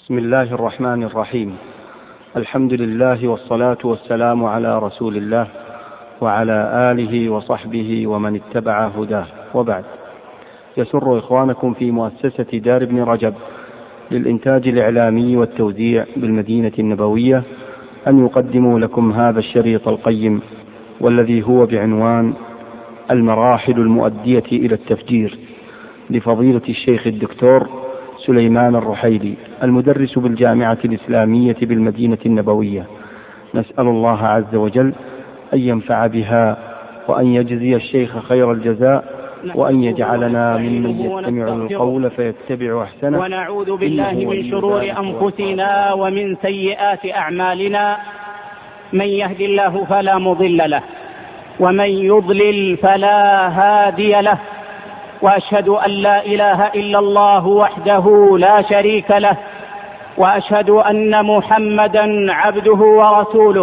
بسم الله الرحمن الرحيم. الحمد لله والصلاة والسلام على رسول الله وعلى آله وصحبه ومن اتبع هداه، وبعد. يسر إخوانكم في مؤسسة دار ابن رجب للإنتاج الإعلامي والتوزيع بالمدينة النبوية أن يقدموا لكم هذا الشريط القيم، والذي هو بعنوان المراحل المؤدية إلى التفجير، لفضيلة الشيخ الدكتور سليمان الرحيلي، المدرس بالجامعة الإسلامية بالمدينة النبوية. نسأل الله عز وجل أن ينفع بها وأن يجزي الشيخ خير الجزاء، وأن يجعلنا ممن يستمع القول فيتبع أحسنه. ونعوذ بالله من شرور أنفسنا ومن سيئات أعمالنا، من يهد الله فلا مضل له ومن يضلل فلا هادي له، وأشهد أن لا إله إلا الله وحده لا شريك له، وأشهد أن محمدا عبده ورسوله.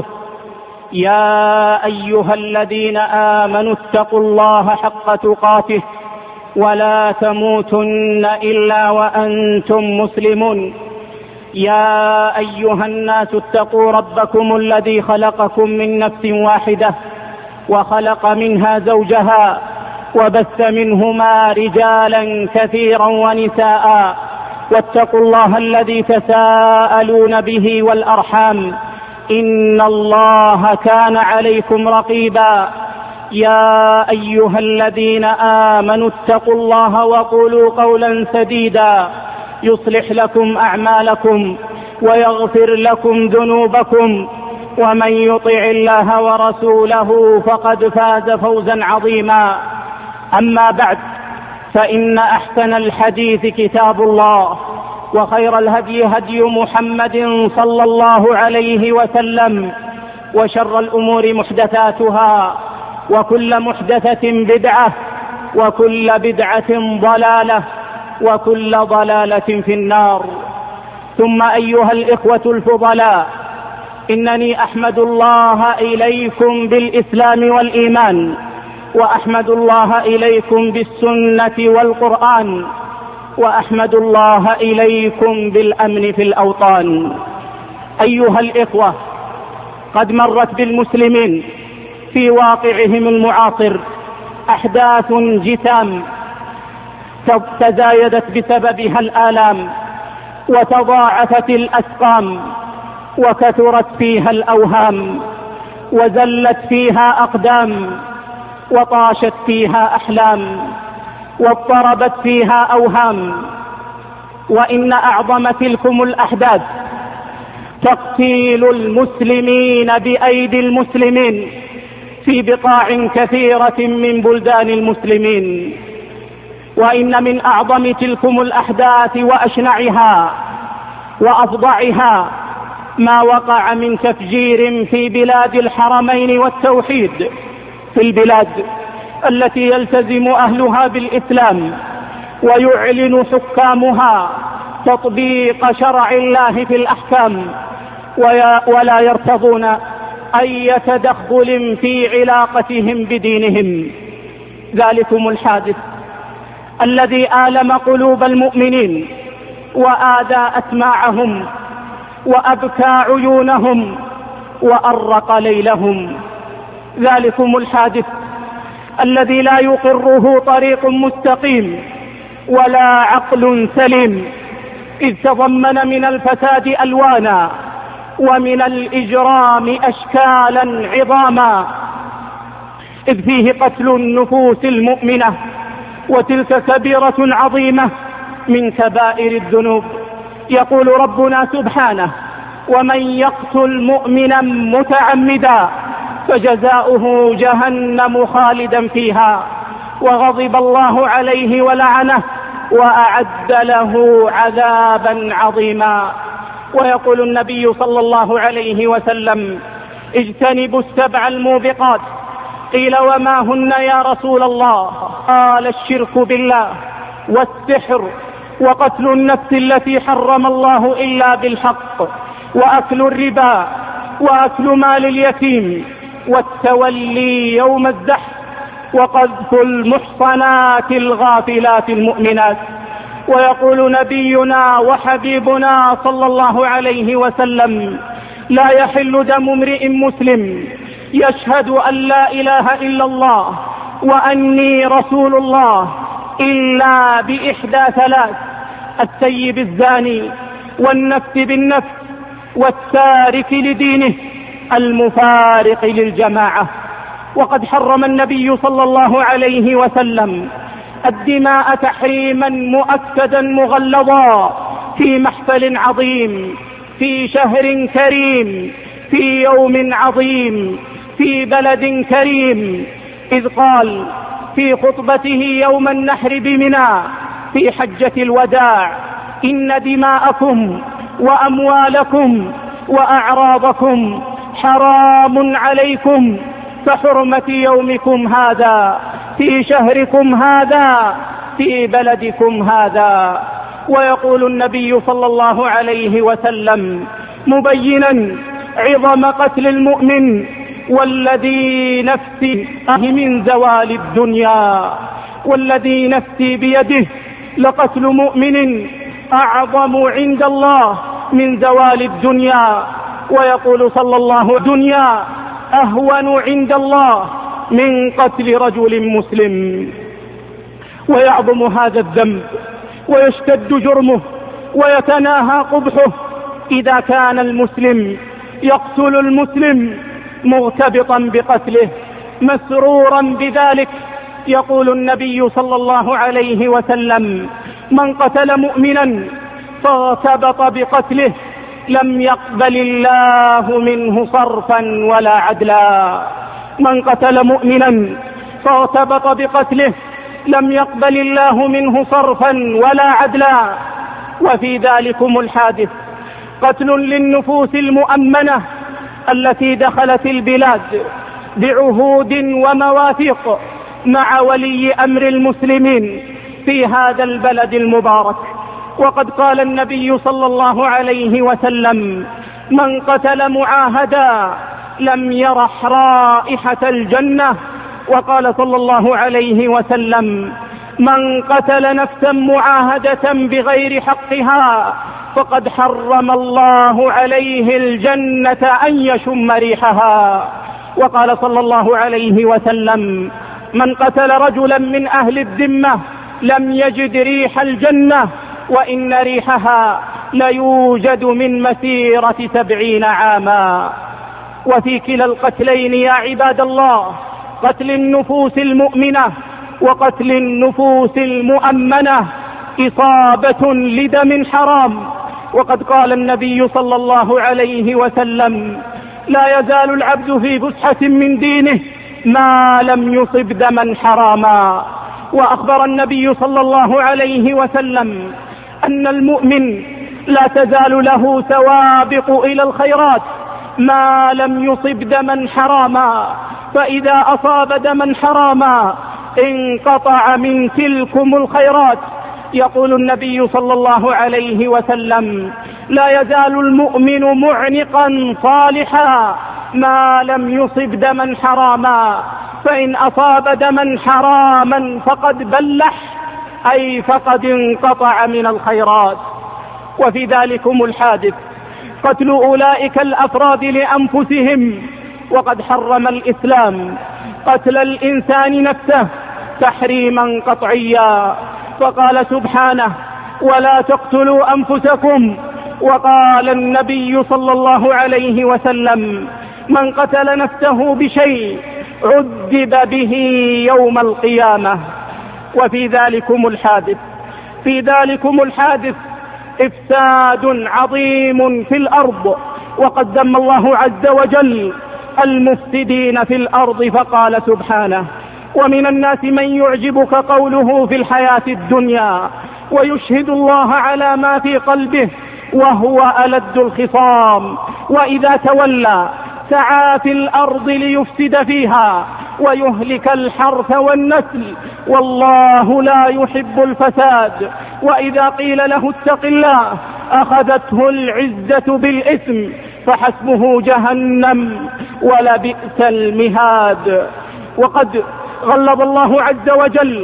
يا أيها الذين آمنوا اتقوا الله حق تقاته ولا تموتن إلا وأنتم مسلمون. يا أيها الناس اتقوا ربكم الذي خلقكم من نفس واحدة وخلق منها زوجها وبث منهما رجالا كثيرا ونساء، واتقوا الله الذي تساءلون به والأرحام، إن الله كان عليكم رقيبا. يا أيها الذين آمنوا اتقوا الله وقولوا قولا سديدا يصلح لكم أعمالكم ويغفر لكم ذنوبكم، ومن يطع الله ورسوله فقد فاز فوزا عظيما. أما بعد، فإن أحسن الحديث كتاب الله، وخير الهدي هدي محمد صلى الله عليه وسلم، وشر الأمور محدثاتها، وكل محدثة بدعة، وكل بدعة ضلالة، وكل ضلالة في النار. ثم أيها الإخوة الفضلاء، إنني أحمد الله إليكم بالإسلام والإيمان، وأحمد الله إليكم بالسنة والقرآن، وأحمد الله إليكم بالأمن في الأوطان. أيها الإخوة، قد مرت بالمسلمين في واقعهم المعاصر أحداث جسام تزايدت بسببها الآلام، وتضاعفت الأسقام، وكثرت فيها الأوهام، وزلت فيها أقدام، وطاشت فيها أحلام، واضطربت فيها أوهام. وإن أعظم تلكم الأحداث تقتيل المسلمين بأيدي المسلمين في بقاع كثيرة من بلدان المسلمين. وإن من أعظم تلكم الأحداث وأشنعها وأفظعها ما وقع من تفجير في بلاد الحرمين والتوحيد، في البلاد التي يلتزم أهلها بالإسلام ويعلن حكامها تطبيق شرع الله في الأحكام، ولا يرتضون أي تدخل في علاقتهم بدينهم. ذلكم الحادث الذي آلم قلوب المؤمنين وآذى أسماعهم وأبكى عيونهم وأرق ليلهم. ذلكم الحادث الذي لا يقره طريق مستقيم ولا عقل سليم، إذ تضمن من الفساد ألوانا ومن الإجرام أشكالا عظاما، إذ فيه قتل النفوس المؤمنة، وتلك كبيرة عظيمة من كبائر الذنوب. يقول ربنا سبحانه: ومن يقتل مؤمنا متعمدا فجزاؤه جهنم خالدا فيها وغضب الله عليه ولعنه وأعد له عذابا عظيما. ويقول النبي صلى الله عليه وسلم: اجتنبوا السبع الموبقات. قيل: وما هن يا رسول الله؟ قال: الشرك بالله، والسحر، وقتل النفس التي حرم الله إلا بالحق، وأكل الربا، وأكل مال اليتيم، والتولي يوم الزحف، وقذف المحصنات الغافلات المؤمنات. ويقول نبينا وحبيبنا صلى الله عليه وسلم: لا يحل دم امرئ مسلم يشهد أن لا إله إلا الله وأني رسول الله إلا بإحدى ثلاث: السيب الزاني، والنفس بالنفس، والتارك لدينه المفارق للجماعة. وقد حرم النبي صلى الله عليه وسلم الدماء تحريما مؤكدا مغلظا في محفل عظيم، في شهر كريم، في يوم عظيم، في بلد كريم، إذ قال في خطبته يوم النحر بمنى في حجة الوداع: إن دماءكم وأموالكم وأعراضكم حرام عليكم كحرمة يومكم هذا في شهركم هذا في بلدكم هذا. ويقول النبي صلى الله عليه وسلم مبينا عظم قتل المؤمن: والذي نفسي من زوال الدنيا، والذي نفسي بيده لقتل مؤمن أعظم عند الله من زوال الدنيا. ويقول صلى الله عليه وسلم: الدنيا أهون عند الله من قتل رجل مسلم. ويعظم هذا الذنب ويشتد جرمه ويتناهى قبحه إذا كان المسلم يقتل المسلم مغتبطا بقتله مسرورا بذلك. يقول النبي صلى الله عليه وسلم: من قتل مؤمنا فارتبط بقتله لم يقبل الله منه صرفا ولا عدلا. من قتل مؤمنا فارتبط بقتله لم يقبل الله منه صرفا ولا عدلا. وفي ذلكم الحادث قتل للنفوس المؤمنة التي دخلت البلاد بعهود ومواثيق مع ولي أمر المسلمين في هذا البلد المبارك. وقد قال النبي صلى الله عليه وسلم: من قتل معاهدا لم يرح رائحة الجنة. وقال صلى الله عليه وسلم: من قتل نفسا معاهدة بغير حقها فقد حرم الله عليه الجنة أن يشم ريحها. وقال صلى الله عليه وسلم: من قتل رجلا من أهل الذمة لم يجد ريح الجنة وإن ريحها ليوجد من مسيرة 70 عاما. وفي كلا القتلين يا عباد الله، قتل النفوس المؤمنة وقتل النفوس المؤمنة، إصابة لدم حرام. وقد قال النبي صلى الله عليه وسلم: لا يزال العبد في فسحة من دينه ما لم يصب دما حراما. وأخبر النبي صلى الله عليه وسلم أن المؤمن لا تزال له سوابق إلى الخيرات ما لم يصب دما حراما، فإذا أصاب دما حراما انقطع من تلكم الخيرات. يقول النبي صلى الله عليه وسلم: لا يزال المؤمن معنقا صالحا ما لم يصب دما حراما، فإن أصاب دما حراما فقد بلح، أي فقد انقطع من الخيرات. وفي ذلكم الحادث قتل أولئك الأفراد لأنفسهم. وقد حرم الإسلام قتل الإنسان نفسه تحريما قطعيا، فقال سبحانه: ولا تقتلوا أنفسكم. وقال النبي صلى الله عليه وسلم: من قتل نفسه بشيء عذب به يوم القيامة. وفي ذلكم الحادث إفساد عظيم في الأرض. وقد ذم الله عز وجل المفسدين في الأرض فقال سبحانه: ومن الناس من يعجبك قوله في الحياة الدنيا ويشهد الله على ما في قلبه وهو ألد الخصام، وإذا تولى سعى في الأرض ليفسد فيها ويهلك الحرث والنسل والله لا يحب الفساد. وإذا قيل له اتق الله أخذته العزة بالإثم فحسبه جهنم ولبئس المهاد. وقد غلظ الله عز وجل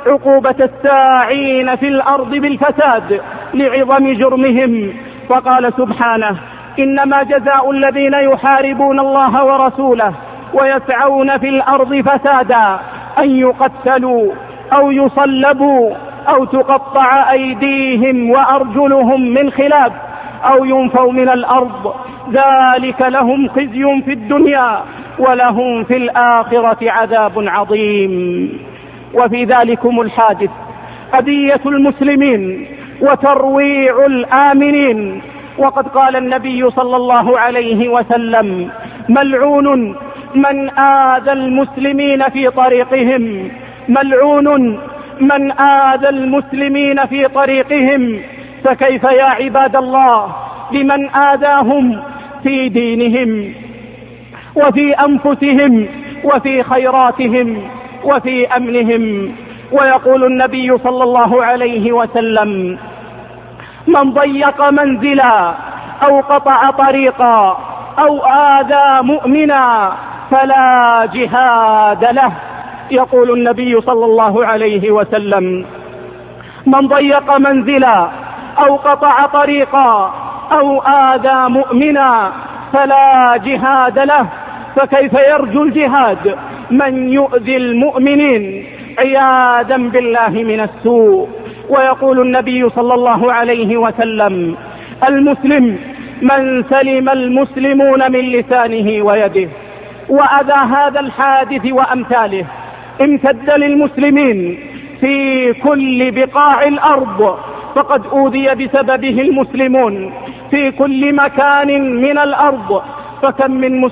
عقوبة الساعين في الأرض بالفساد لعظم جرمهم، فقال سبحانه: إنما جزاء الذين يحاربون الله ورسوله ويسعون في الأرض فسادا أن يقتلوا أو يصلبوا أو تقطع أيديهم وأرجلهم من خلاف أو ينفوا من الأرض، ذلك لهم خزي في الدنيا ولهم في الآخرة عذاب عظيم. وفي ذلكم الحادث أذية المسلمين وترويع الآمنين، وقد قال النبي صلى الله عليه وسلم: ملعون من آذى المسلمين في طريقهم، ملعون من آذى المسلمين في طريقهم. فكيف يا عباد الله بمن آذاهم في دينهم وفي أنفسهم وفي خيراتهم وفي أمنهم؟ ويقول النبي صلى الله عليه وسلم: من ضيق منزلا أو قطع طريقا أو آذى مؤمنا فلا جهاد له. يقول النبي صلى الله عليه وسلم: من ضيق منزلا أو قطع طريقا أو آذى مؤمنا فلا جهاد له. فكيف يرجو الجهاد من يؤذي المؤمنين عياذا بالله من السوء؟ ويقول النبي صلى الله عليه وسلم: المسلم من سلم المسلمون من لسانه ويده. وأذى هذا الحادث وأمثاله امتد للمسلمين في كل بقاع الأرض، فقد أوذي بسببه المسلمون في كل مكان من الأرض. فكم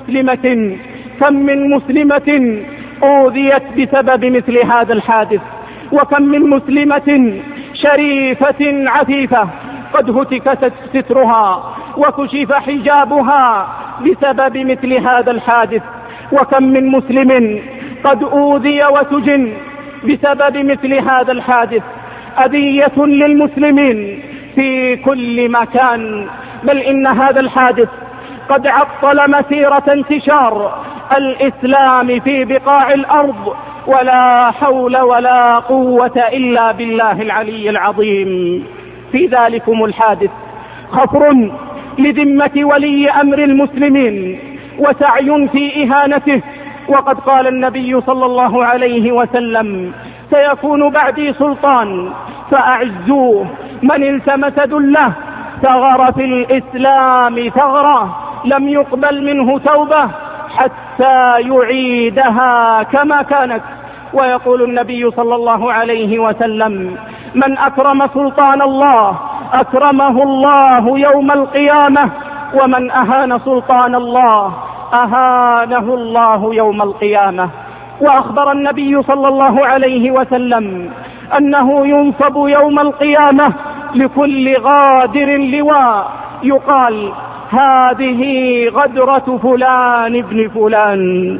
من مسلمة أوذيت بسبب مثل هذا الحادث، وكم من مسلمة شريفة عفيفة قد هتك سترها وكشف حجابها بسبب مثل هذا الحادث، وكم من مسلم قد أوذي وسجن بسبب مثل هذا الحادث. أذية للمسلمين في كل مكان، بل إن هذا الحادث قد عطل مسيرة انتشار الإسلام في بقاع الأرض، ولا حول ولا قوة إلا بالله العلي العظيم. في ذلكم الحادث خفر لذمة ولي أمر المسلمين وسعي في إهانته، وقد قال النبي صلى الله عليه وسلم: سيكون بعدي سلطان فأعزوه، من التمس ذله ثغر في الإسلام ثغرة لم يقبل منه توبة حتى يعيدها كما كانت. ويقول النبي صلى الله عليه وسلم: من أكرم سلطان الله أكرمه الله يوم القيامة، ومن أهان سلطان الله أهانه الله يوم القيامة. وأخبر النبي صلى الله عليه وسلم أنه ينصب يوم القيامة لكل غادر لواء يقال: هذه غدرة فلان ابن فلان.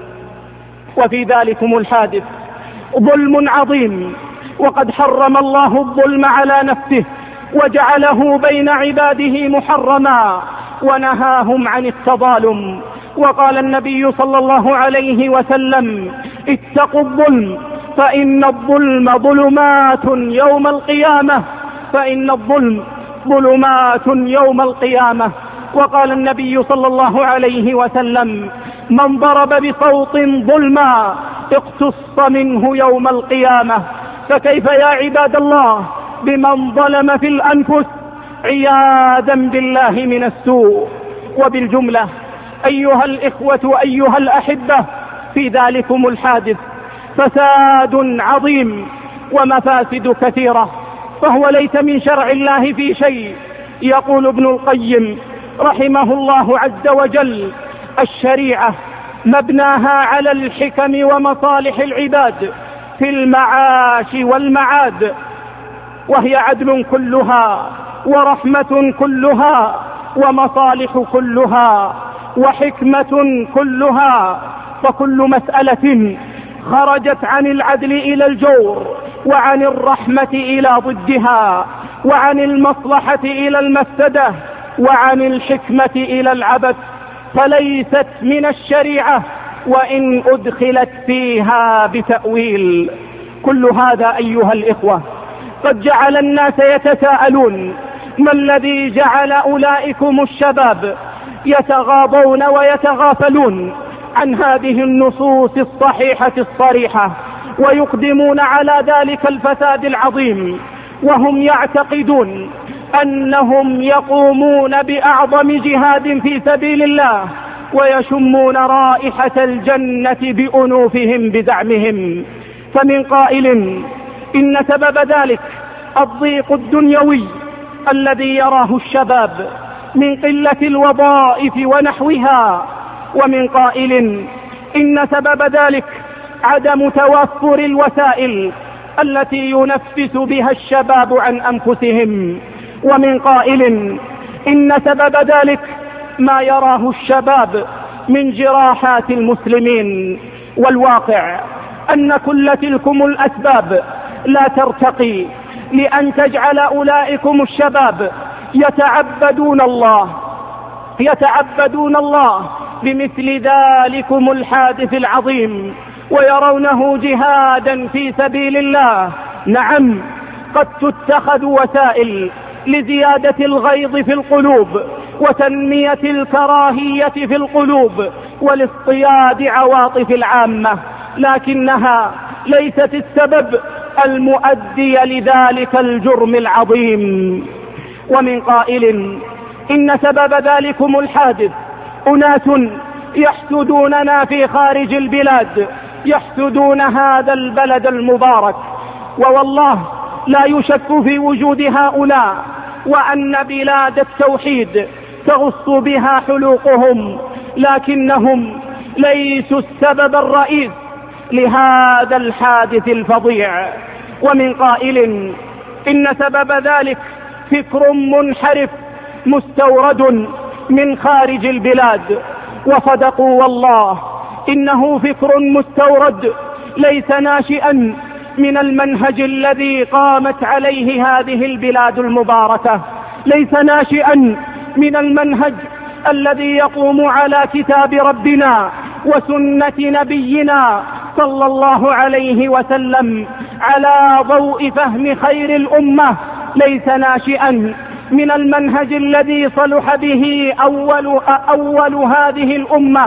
وفي ذلكم الحادث ظلم عظيم، وقد حرم الله الظلم على نفسه وجعله بين عباده محرما ونهاهم عن التظالم. وقال النبي صلى الله عليه وسلم: اتقوا الظلم فإن الظلم ظلمات يوم القيامة، فإن الظلم ظلمات يوم القيامة. وقال النبي صلى الله عليه وسلم: من ضرب بصوت ظلما اقتص منه يوم القيامة. فكيف يا عباد الله بمن ظلم في الأنفس عياذا بالله من السوء؟ وبالجملة أيها الإخوة أيها الأحبة، في ذلكم الحادث فساد عظيم ومفاسد كثيرة، فهو ليس من شرع الله في شيء. يقول ابن القيم رحمه الله عز وجل: الشريعة مبناها على الحكم ومصالح العباد في المعاش والمعاد، وهي عدل كلها ورحمة كلها ومصالح كلها وحكمة كلها. فكل مسألة خرجت عن العدل إلى الجور، وعن الرحمة إلى ضدها، وعن المصلحة إلى المفسدة، وعن الحكمة إلى العبث، فليست من الشريعة وإن أدخلت فيها بتأويل. كل هذا أيها الإخوة قد جعل الناس يتساءلون: ما الذي جعل أولئكم الشباب يتغاضون ويتغافلون عن هذه النصوص الصحيحة الصريحة ويقدمون على ذلك الفساد العظيم، وهم يعتقدون أنهم يقومون بأعظم جهاد في سبيل الله ويشمون رائحة الجنة بأنوفهم بزعمهم؟ فمن قائل إن سبب ذلك الضيق الدنيوي الذي يراه الشباب من قلة الوظائف ونحوها، ومن قائل إن سبب ذلك عدم توفر الوسائل التي ينفس بها الشباب عن أنفسهم، ومن قائل إن سبب ذلك ما يراه الشباب من جراحات المسلمين. والواقع أن كل تلكم الأسباب لا ترتقي لأن تجعل أولئكم الشباب يتعبدون الله بمثل ذلكم الحادث العظيم ويرونه جهادا في سبيل الله. نعم، قد تتخذ وسائل لزيادة الغيظ في القلوب وتنمية الكراهية في القلوب ولاصطياد عواطف العامة، لكنها ليست السبب المؤدي لذلك الجرم العظيم. ومن قائل إن سبب ذلكم الحادث أناس يحسدوننا في خارج البلاد، يحسدون هذا البلد المبارك، ووالله لا يشك في وجود هؤلاء وأن بلاد التوحيد تغص بها حلوقهم، لكنهم ليسوا السبب الرئيس لهذا الحادث الفظيع. ومن قائل إن سبب ذلك فكر منحرف مستورد من خارج البلاد، وصدقوا والله إنه فكر مستورد ليس ناشئا من المنهج الذي قامت عليه هذه البلاد المباركة، ليس ناشئا من المنهج الذي يقوم على كتاب ربنا وسنة نبينا صلى الله عليه وسلم على ضوء فهم خير الأمة، ليس ناشئا من المنهج الذي صلح به أول هذه الأمة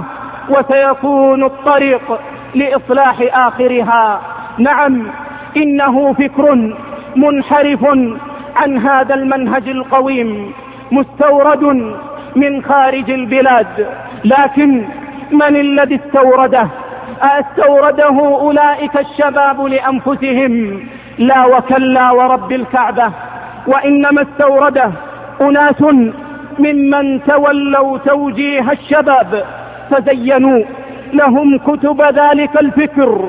وسيكون الطريق لإصلاح آخرها. نعم، إنه فكر منحرف عن هذا المنهج القويم مستورد من خارج البلاد، لكن من الذي استورده؟ استورده أولئك الشباب لأنفسهم؟ لا وكلا ورب الكعبة، وإنما استورده أناس ممن تولوا توجيه الشباب فزينوا لهم كتب ذلك الفكر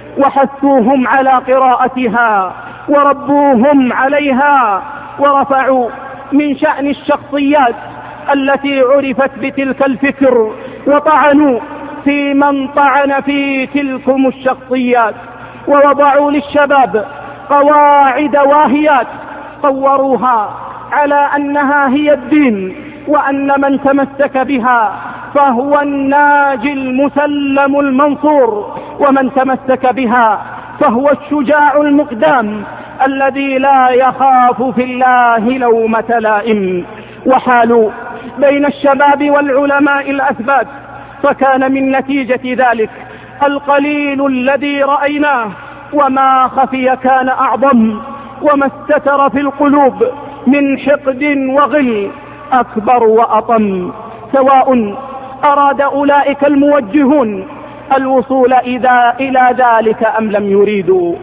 وحثوهم على قراءتها وربوهم عليها، ورفعوا من شأن الشخصيات التي عرفت بتلك الفكر وطعنوا في من طعن في تلكم الشخصيات، ووضعوا للشباب قواعد واهيات صوروها على أنها هي الدين، وأن من تمسك بها فهو الناجي المسلم المنصور، ومن تمسك بها فهو الشجاع المقدام الذي لا يخاف في الله لومة لائم. وحالوا بين الشباب والعلماء الأثبات، فكان من نتيجة ذلك القليل الذي رأيناه، وما خفي كان أعظم، وما استتر في القلوب من حقد وغل أكبر وأطم، سواء أراد أولئك الموجهون الوصول إلى ذلك أم لم يريدوا.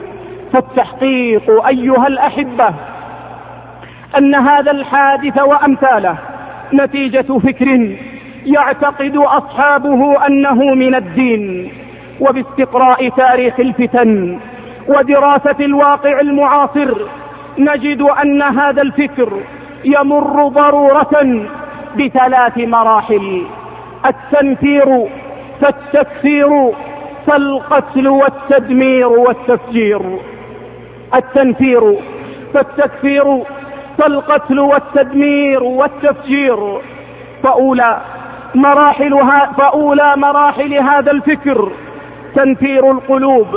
فالتحقيق أيها الأحبة أن هذا الحادث وأمثاله نتيجة فكر يعتقد أصحابه أنه من الدين. وباستقراء تاريخ الفتن ودراسة الواقع المعاصر نجد أن هذا الفكر يمر ضرورة بثلاث مراحل: التنفير فالتكفير فالقتل والتدمير والتفجير. التنفير فالتكفير فالقتل والتدمير والتفجير. فأولى مراحل هذا الفكر تنفير القلوب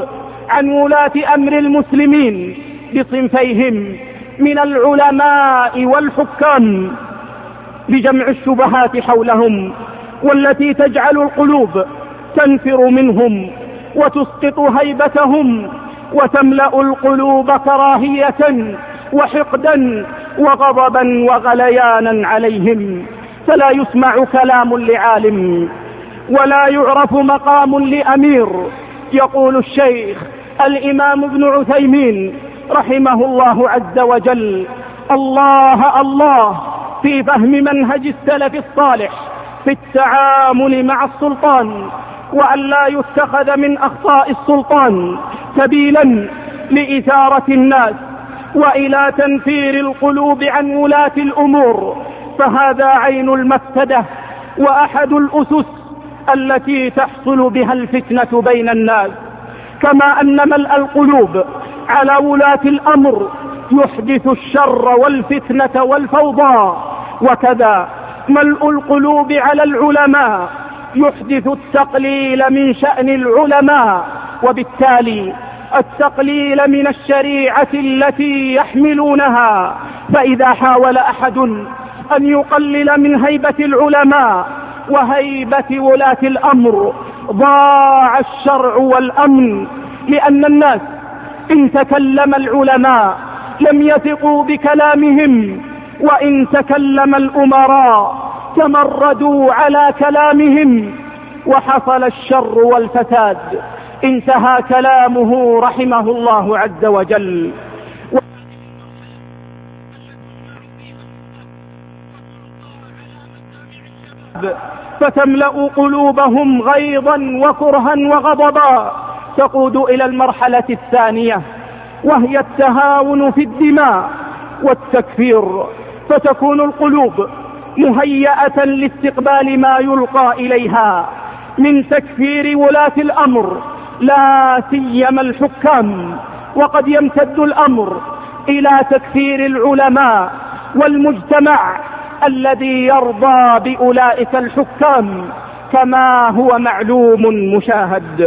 عن ولاة أمر المسلمين بصنفيهم من العلماء والحكام بجمع الشبهات حولهم، والتي تجعل القلوب تنفر منهم وتسقط هيبتهم وتملأ القلوب كراهية وحقدا وغضبا وغليانا عليهم، فلا يسمع كلام لعالم ولا يعرف مقام لأمير. يقول الشيخ الإمام ابن عثيمين رحمه الله عز وجل: الله الله في فهم منهج السلف الصالح في التعامل مع السلطان، وأن لا يتخذ من أخطاء السلطان سبيلا لإثارة الناس وإلى تنفير القلوب عن ولاة الأمور، فهذا عين المفسدة وأحد الأسس التي تحصل بها الفتنة بين الناس. كما أن ملء القلوب على ولاة الأمر يحدث الشر والفتنة والفوضى، وكذا ملء القلوب على العلماء يحدث التقليل من شأن العلماء، وبالتالي التقليل من الشريعة التي يحملونها. فإذا حاول أحد أن يقلل من هيبة العلماء وهيبة ولاة الأمر ضاع الشرع والأمن، لأن الناس إن تكلم العلماء لم يثقوا بكلامهم، وإن تكلم الأمراء تمردوا على كلامهم، وحصل الشر والفساد. انتهى كلامه رحمه الله عز وجل: فتملأ قلوبهم غيظا وكرها وغضبا، تقود إلى المرحلة الثانية، وهي التهاون في الدماء والتكفير، فتكون القلوب مهيئة لاستقبال ما يلقى إليها من تكفير ولاة الأمر لا سيما الحكام، وقد يمتد الأمر إلى تكفير العلماء والمجتمع الذي يرضى بأولئك الحكام، كما هو معلوم مشاهد.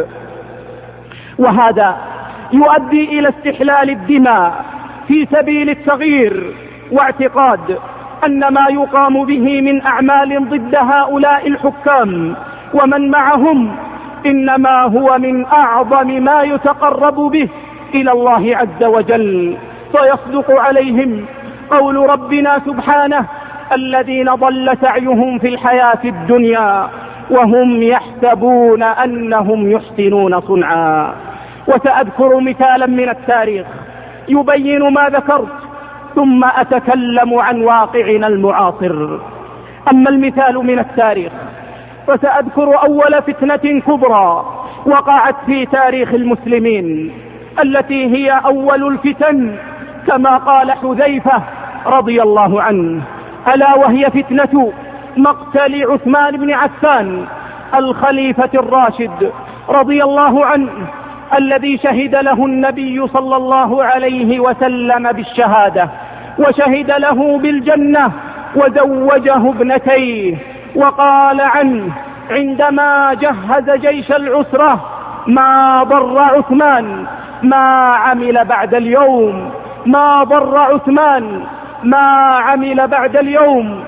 وهذا يؤدي إلى استحلال الدماء في سبيل التغيير، واعتقاد أن ما يقام به من أعمال ضد هؤلاء الحكام ومن معهم إنما هو من أعظم ما يتقرب به إلى الله عز وجل، فيصدق عليهم قول ربنا سبحانه: الذين ضل سعيهم في الحياة الدنيا وهم يحسبون أنهم يحسنون صنعا. وسأذكر مثالا من التاريخ يبين ما ذكرت، ثم أتكلم عن واقعنا المعاصر. أما المثال من التاريخ فسأذكر أول فتنة كبرى وقعت في تاريخ المسلمين، التي هي أول الفتن كما قال حذيفة رضي الله عنه، ألا وهي فتنة مقتل عثمان بن عفان الخليفة الراشد رضي الله عنه، الذي شهد له النبي صلى الله عليه وسلم بالشهادة، وشهد له بالجنة، وزوجه ابنتيه، وقال عنه عندما جهز جيش العسرة: ما ضر عثمان ما عمل بعد اليوم، ما ضر عثمان ما عمل بعد اليوم.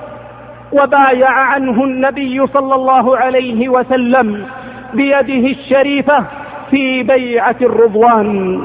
وبايع عنه النبي صلى الله عليه وسلم بيده الشريفة في بيعة الرضوان،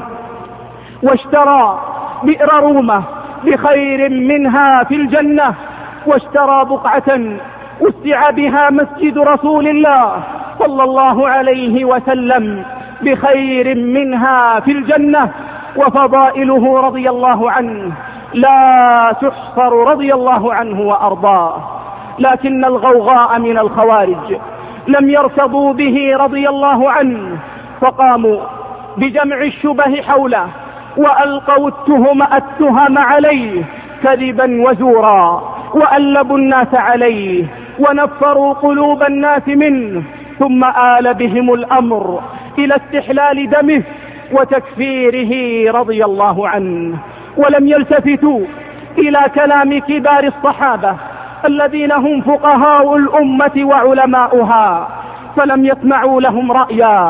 واشترى بئر رومة بخير منها في الجنة، واشترى بقعة وسع بها مسجد رسول الله صلى الله عليه وسلم بخير منها في الجنة. وفضائله رضي الله عنه لا تحصر رضي الله عنه وأرضاه، لكن الغوغاء من الخوارج لم يرتضوا به رضي الله عنه، فقاموا بجمع الشبه حوله وألقوا التهم عليه كذبا وزورا، وألبوا الناس عليه ونفروا قلوب الناس منه، ثم آل بهم الأمر إلى استحلال دمه وتكفيره رضي الله عنه. ولم يلتفتوا إلى كلام كبار الصحابة الذين هم فقهاء الأمة وعلماؤها، فلم يسمعوا لهم رأيا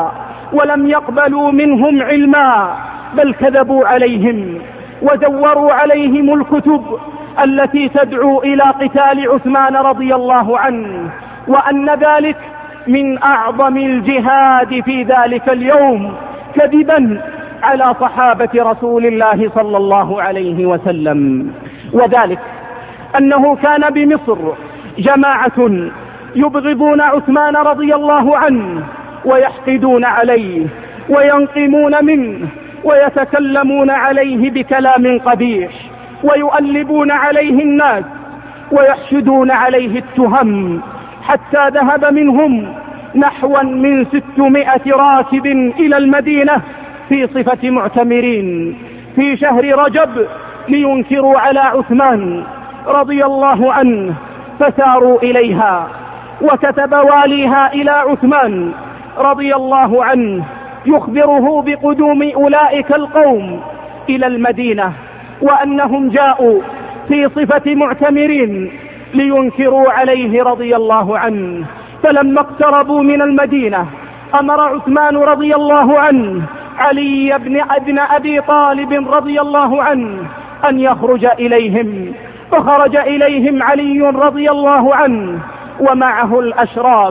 ولم يقبلوا منهم علما، بل كذبوا عليهم ودوروا عليهم الكتب التي تدعو إلى قتال عثمان رضي الله عنه، وأن ذلك من أعظم الجهاد في ذلك اليوم، كذبا على صحابة رسول الله صلى الله عليه وسلم. وذلك أنه كان بمصر جماعة يبغضون عثمان رضي الله عنه ويحقدون عليه وينقمون منه ويتكلمون عليه بكلام قبيح ويؤلبون عليه الناس ويحشدون عليه التهم، حتى ذهب منهم نحو من 600 راكب إلى المدينة في صفة معتمرين في شهر رجب لينكروا على عثمان رضي الله عنه، فساروا إليها. وكتب واليها إلى عثمان رضي الله عنه يخبره بقدوم أولئك القوم إلى المدينة، وأنهم جاءوا في صفة معتمرين لينكروا عليه رضي الله عنه. فلما اقتربوا من المدينة أمر عثمان رضي الله عنه علي بن أبي طالب رضي الله عنه أن يخرج إليهم، فخرج إليهم علي رضي الله عنه ومعه الأشراف،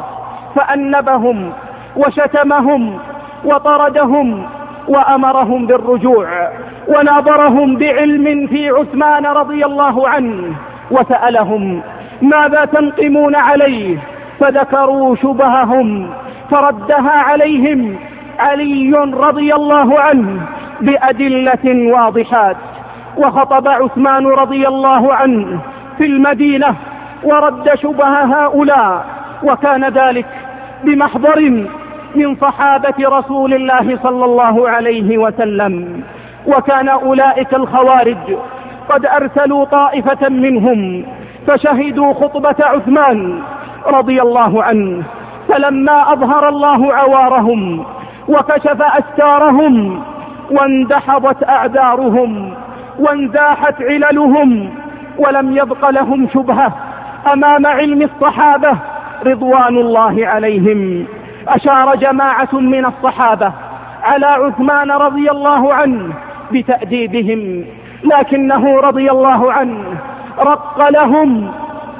فأنبهم وشتمهم وطردهم وأمرهم بالرجوع، وناظرهم بعلم في عثمان رضي الله عنه، وسألهم ماذا تنقمون عليه، فذكروا شبههم فردها عليهم علي رضي الله عنه بأدلة واضحات. وخطب عثمان رضي الله عنه في المدينة ورد شبه هؤلاء، وكان ذلك بمحضر من صحابة رسول الله صلى الله عليه وسلم. وكان أولئك الخوارج قد أرسلوا طائفة منهم فشهدوا خطبة عثمان رضي الله عنه، فلما أظهر الله عوارهم وكشف أستارهم واندحضت أعذارهم وانزاحت عللهم ولم يبق لهم شبهة أمام علم الصحابة رضوان الله عليهم، أشار جماعة من الصحابة على عثمان رضي الله عنه بتأديبهم، لكنه رضي الله عنه رق لهم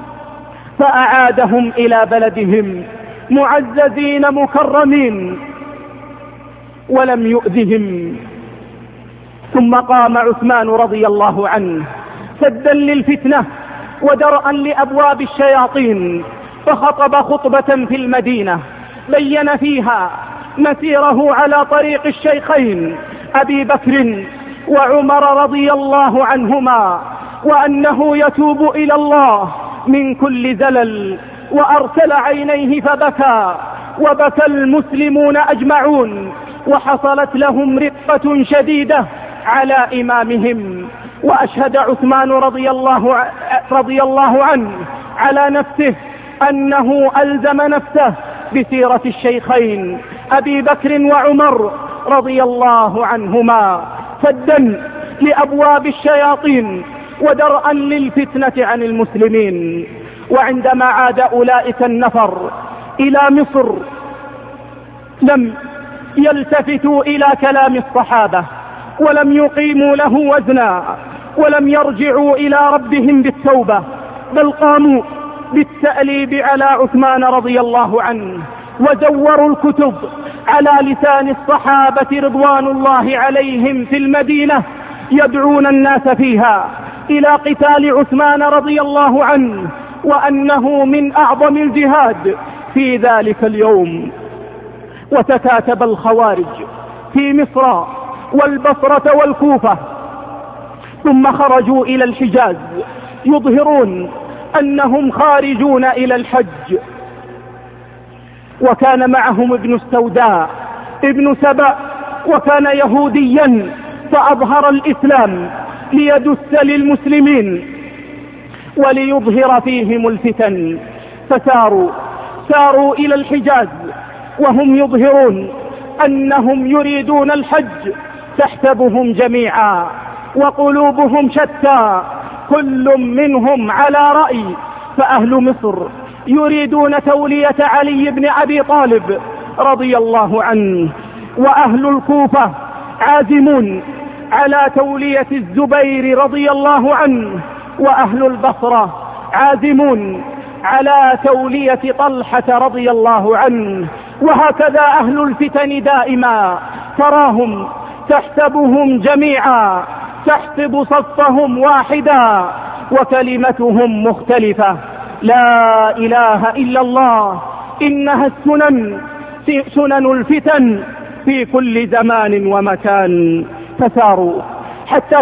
فأعادهم إلى بلدهم معززين مكرمين ولم يؤذهم. ثم قام عثمان رضي الله عنه سدا للفتنة ودرءا لأبواب الشياطين، فخطب خطبة في المدينة بين فيها مسيره على طريق الشيخين أبي بكر وعمر رضي الله عنهما، وأنه يتوب إلى الله من كل زلل، وأرسل عينيه فبكى وبكى المسلمون أجمعون، وحصلت لهم رقة شديدة على إمامهم. وأشهد عثمان رضي الله عنه على نفسه أنه ألزم نفسه بسيرة الشيخين أبي بكر وعمر رضي الله عنهما سدا لأبواب الشياطين ودرءا للفتنة عن المسلمين. وعندما عاد أولئك النفر إلى مصر لم يلتفتوا إلى كلام الصحابة ولم يقيموا له وزنا ولم يرجعوا إلى ربهم بالتوبة، بل قاموا بالتأليب على عثمان رضي الله عنه، وزوروا الكتب على لسان الصحابة رضوان الله عليهم في المدينة يدعون الناس فيها إلى قتال عثمان رضي الله عنه، وأنه من أعظم الجهاد في ذلك اليوم. وتكاتب الخوارج في مصر والبصرة والكوفة، ثم خرجوا إلى الحجاز يظهرون أنهم خارجون إلى الحج. وكان معهم ابن السوداء ابن سبأ، وكان يهوديا فأظهر الإسلام ليدس للمسلمين وليظهر فيهم الفتن، ساروا إلى الحجاز وهم يظهرون أنهم يريدون الحج، تحسبهم جميعا وقلوبهم شتى، كل منهم على رأي. فأهل مصر يريدون تولية علي بن أبي طالب رضي الله عنه، وأهل الكوفة عازمون على تولية الزبير رضي الله عنه، وأهل البصرة عازمون على تولية طلحة رضي الله عنه. وهكذا أهل الفتن دائما تراهم تحسبهم جميعا، تحسب صفهم واحدا وكلمتهم مختلفة. لا إله إلا الله. إنها سنن الفتن في كل زمان ومكان. فساروا حتى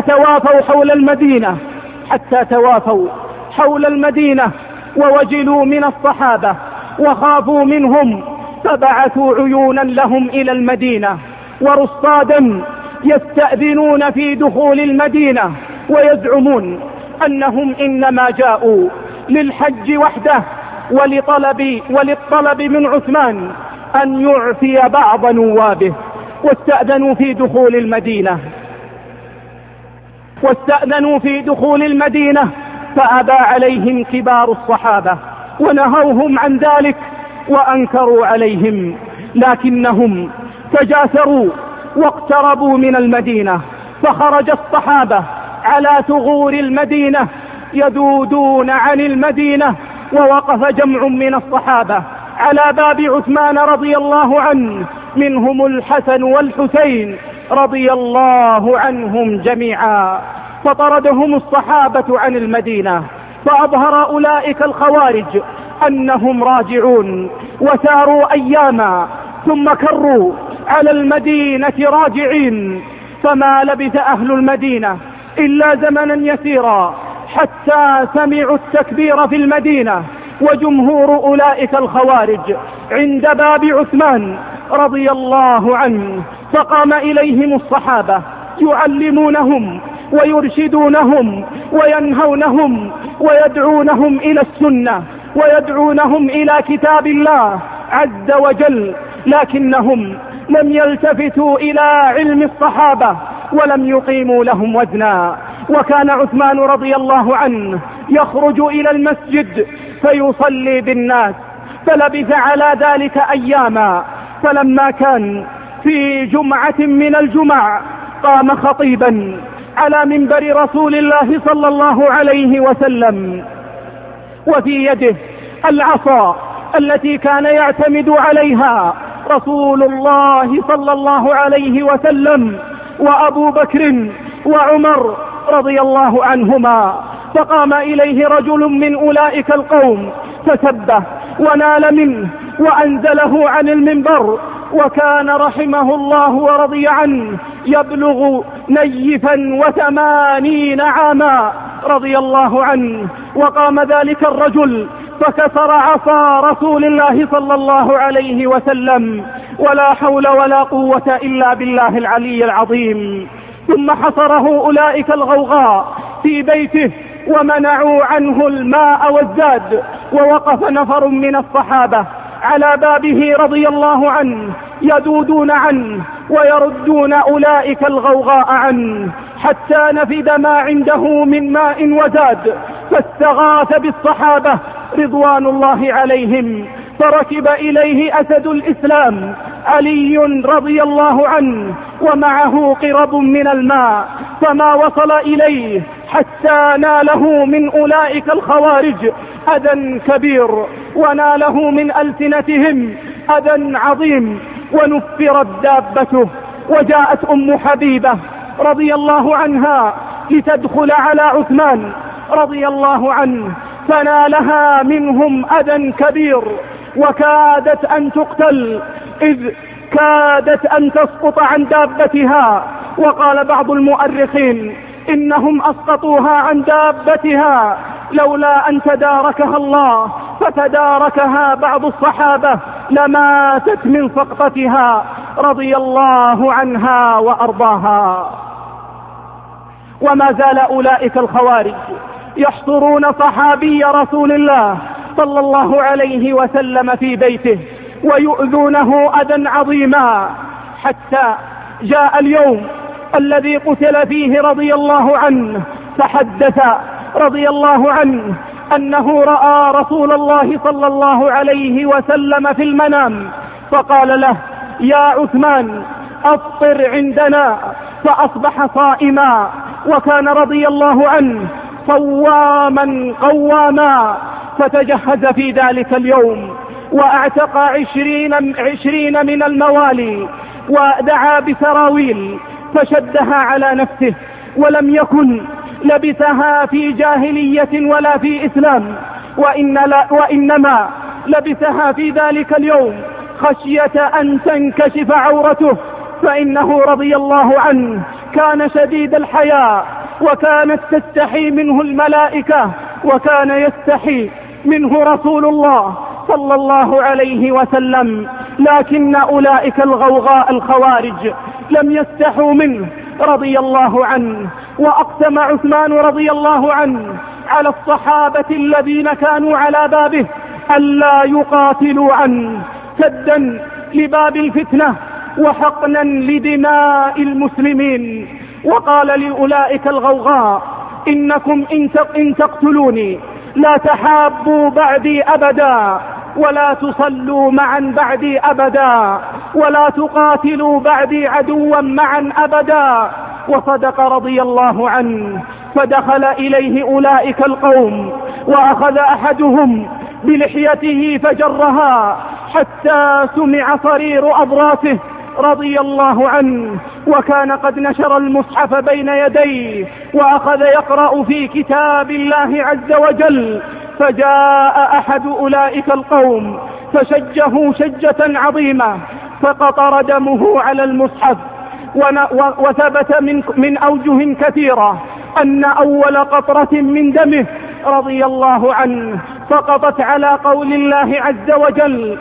توافوا حول المدينة ووجلوا من الصحابة وخافوا منهم، فبعثوا عيونا لهم إلى المدينة ورصادا يستأذنون في دخول المدينة، ويزعمون أنهم إنما جاءوا للحج وحده وللطلب من عثمان أن يعفي بعض نوابه. واستأذنوا في دخول المدينة فأبى عليهم كبار الصحابة ونهوهم عن ذلك وأنكروا عليهم، لكنهم تجاسروا واقتربوا من المدينة، فخرج الصحابة على ثغور المدينة يذودون عن المدينة، ووقف جمع من الصحابة على باب عثمان رضي الله عنه، منهم الحسن والحسين رضي الله عنهم جميعا، فطردهم الصحابة عن المدينة. فأظهر أولئك الخوارج أنهم راجعون، وساروا أياما ثم كروا على المدينة راجعين. فما لبث أهل المدينة إلا زمنا يسيرا حتى سمعوا التكبير في المدينة، وجمهور أولئك الخوارج عند باب عثمان رضي الله عنه. فقام إليهم الصحابة يعلمونهم ويرشدونهم وينهونهم ويدعونهم إلى السنة ويدعونهم إلى كتاب الله عز وجل، لكنهم لم يلتفتوا إلى علم الصحابة ولم يقيموا لهم وزنا. وكان عثمان رضي الله عنه يخرج إلى المسجد فيصلي بالناس، فلبث على ذلك أياما. فلما كان في جمعة من الجمع قام خطيبا على منبر رسول الله صلى الله عليه وسلم، وفي يده العصا التي كان يعتمد عليها رسول الله صلى الله عليه وسلم وأبو بكر وعمر رضي الله عنهما. فقام إليه رجل من أولئك القوم فسبه ونال منه وأنزله عن المنبر، وكان رحمه الله ورضي عنه يبلغ نيفا 80 عاما رضي الله عنه. وقام ذلك الرجل فكسر عصا رسول الله صلى الله عليه وسلم، ولا حول ولا قوة إلا بالله العلي العظيم. ثم حصره أولئك الغوغاء في بيته ومنعوا عنه الماء والزاد، ووقف نفر من الصحابة على بابه رضي الله عنه يذودون عنه ويردون أولئك الغوغاء عنه، حتى نفد ما عنده من ماء وزاد، فاستغاث بالصحابة رضوان الله عليهم، فركب إليه أسد الإسلام علي رضي الله عنه ومعه قرب من الماء، فما وصل إليه حتى ناله من أولئك الخوارج أذى كبير، وناله من ألسنتهم أذى عظيم، ونفرت دابته. وجاءت أم حبيبة رضي الله عنها لتدخل على عثمان رضي الله عنه، فنالها منهم أذى كبير، وكادت أن تقتل، إذ كادت أن تسقط عن دابتها. وقال بعض المؤرخين إنهم أسقطوها عن دابتها لولا أن تداركها الله، فتداركها بعض الصحابة لماتت من سقطتها رضي الله عنها وأرضاها. وما زال أولئك الخوارج يحصرون صحابي رسول الله صلى الله عليه وسلم في بيته ويؤذونه أذى عظيما، حتى جاء اليوم الذي قتل فيه رضي الله عنه، فحدث رضي الله عنه أنه رأى رسول الله صلى الله عليه وسلم في المنام، فقال له: يا عثمان، أفطر عندنا، فأصبح صائما. وكان رضي الله عنه صواما قواما، فتجهز في ذلك اليوم وأعتق 20 من الموالي، ودعا بسراويل فشدها على نفسه، ولم يكن لبثها في جاهلية ولا في إسلام، وإنما لبثها في ذلك اليوم خشية أن تنكشف عورته، فإنه رضي الله عنه كان شديد الحياء، وكانت تستحي منه الملائكة، وكان يستحي منه رسول الله صلى الله عليه وسلم. لكن أولئك الغوغاء الخوارج لم يستحوا منه رضي الله عنه. وأقسم عثمان رضي الله عنه على الصحابة الذين كانوا على بابه ألا يقاتلوا عنه، سدا لباب الفتنة وحقنا لدماء المسلمين. وقال لأولئك الغوغاء: إنكم إن تقتلوني لا تحابوا بعدي أبدا، ولا تصلوا معا بعدي أبدا، ولا تقاتلوا بعدي عدوا معا أبدا. وصدق رضي الله عنه. فدخل إليه أولئك القوم، وأخذ أحدهم بلحيته فجرها حتى سمع صرير أضراسه رضي الله عنه، وكان قد نشر المصحف بين يديه وأخذ يقرأ في كتاب الله عز وجل. فجاء أحد أولئك القوم فشجه شجة عظيمة، فقطر دمه على المصحف. وثبت من أوجه كثيرة أن أول قطرة من دمه رضي الله عنه سقطت على قول الله عز وجل: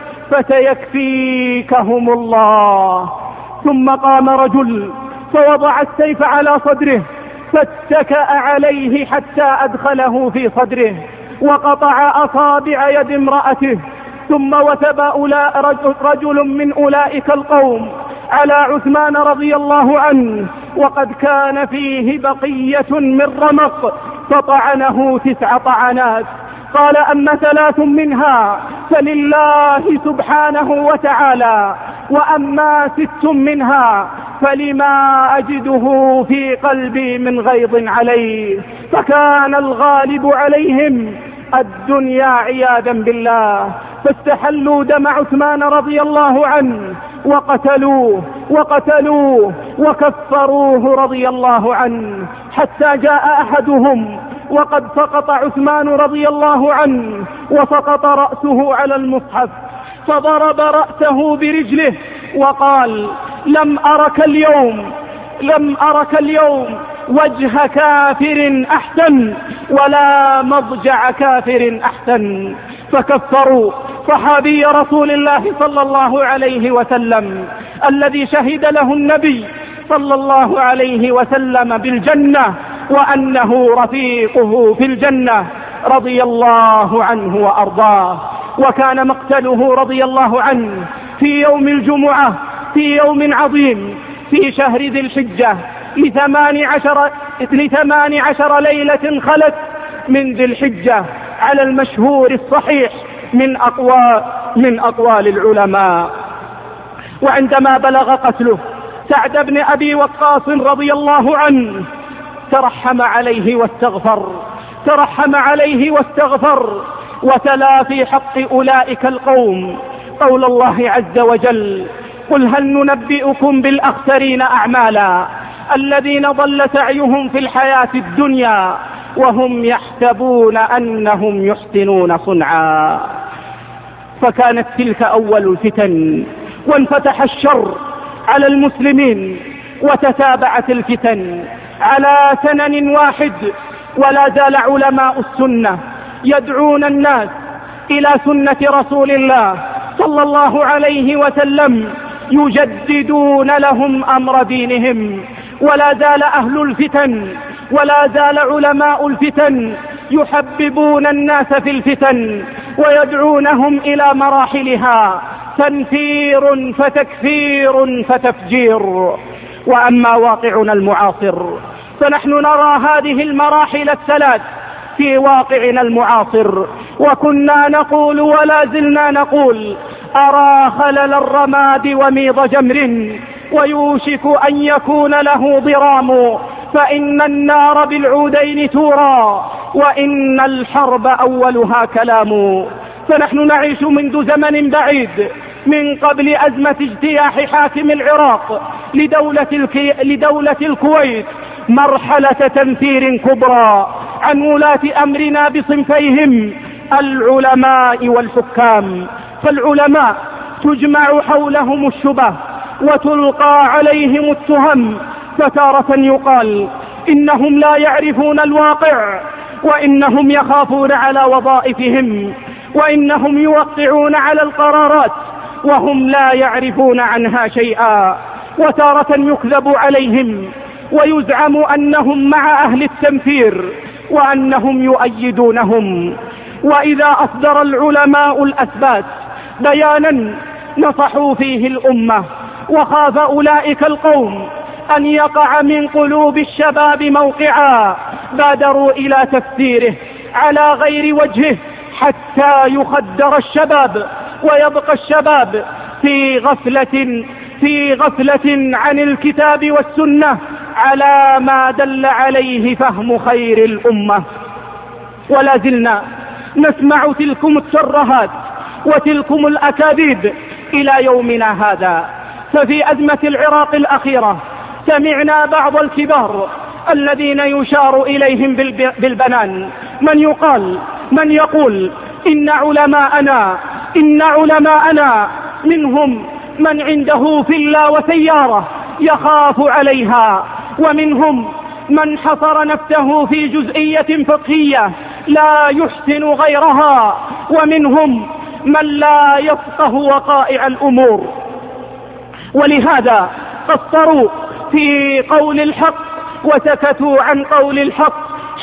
فسيكفيكهم الله. ثم قام رجل فوضع السيف على صدره، فاتكأ عليه حتى أدخله في صدره، وقطع أصابع يد امرأته. ثم وثب رجل من أولئك القوم على عثمان رضي الله عنه، وقد كان فيه بقية من رمق، فطعنه 9 طعنات. قال: أما 3 منها فلله سبحانه وتعالى، وأما 6 منها فلما أجده في قلبي من غيظ عليه. فكان الغالب عليهم الدنيا عياذا بالله، فاستحلوا دم عثمان رضي الله عنه وقتلوه وكفروه رضي الله عنه، حتى جاء أحدهم وقد سقط عثمان رضي الله عنه وسقط رأسه على المصحف، فضرب رأسه برجله وقال: لم أرك اليوم وجه كافر أحسن، ولا مضجع كافر أحسن. فكفروا صحابي رسول الله صلى الله عليه وسلم الذي شهد له النبي صلى الله عليه وسلم بالجنة، وأنه رفيقه في الجنة، رضي الله عنه وأرضاه. وكان مقتله رضي الله عنه في يوم الجمعة، في يوم عظيم في شهر ذي الحجة، ل18 ليلة خلت من ذي الحجة، على المشهور الصحيح من أقوال العلماء. وعندما بلغ قتله سعد بن أبي وقاص رضي الله عنه ترحم عليه واستغفر، وتلا في حق أولئك القوم قول الله عز وجل: قل هل ننبئكم بالأخسرين أعمالا الذين ضل سعيهم في الحياة الدنيا وهم يحسبون أنهم يحسنون صنعا. فكانت تلك أول الفتن، وانفتح الشر على المسلمين، وتتابعت الفتن على سنن واحد. ولا زال علماء السنة يدعون الناس إلى سنة رسول الله صلى الله عليه وسلم، يجددون لهم أمر دينهم. ولا زال أهل الفتن، ولا زال علماء الفتن يحببون الناس في الفتن، ويدعونهم إلى مراحلها: تنفير فتكفير فتفجير. وأما واقعنا المعاصر فنحن نرى هذه المراحل الثلاث في واقعنا المعاصر، وكنا نقول ولا زلنا نقول: أرى خلل الرماد وميض جمر، ويوشك أن يكون له ضرام، فإن النار بالعودين تورى، وإن الحرب أولها كلام. فنحن نعيش منذ زمن بعيد من قبل أزمة اجتياح حاكم العراق لدولة الكويت مرحلة تنفير كبرى عن ولاة أمرنا بصنفيهم، العلماء والحكام. فالعلماء تجمع حولهم الشبه وتلقى عليهم التهم، فتارة يقال إنهم لا يعرفون الواقع، وإنهم يخافون على وظائفهم، وإنهم يوقعون على القرارات وهم لا يعرفون عنها شيئا. وتارة يكذب عليهم ويزعم أنهم مع أهل التنفير وأنهم يؤيدونهم. وإذا أصدر العلماء الأثبات بيانا نصحوا فيه الأمة، وخاف أولئك القوم أن يقع من قلوب الشباب موقعا، بادروا إلى تفسيره على غير وجهه حتى يخدر الشباب ويبقى الشباب في غفلة عن الكتاب والسنة على ما دل عليه فهم خير الأمة. ولا زلنا نسمع تلكم الترهات وتلكم الأكاذيب إلى يومنا هذا. ففي أزمة العراق الأخيرة سمعنا بعض الكبار الذين يشار إليهم بالبنان من يقول إن علماءنا منهم من عنده فيلا وسيارة يخاف عليها، ومنهم من حصر نفسه في جزئية فقهية لا يحسن غيرها، ومنهم من لا يفقه وقائع الأمور. ولهذا قصروا في قول الحق وسكتوا عن قول الحق،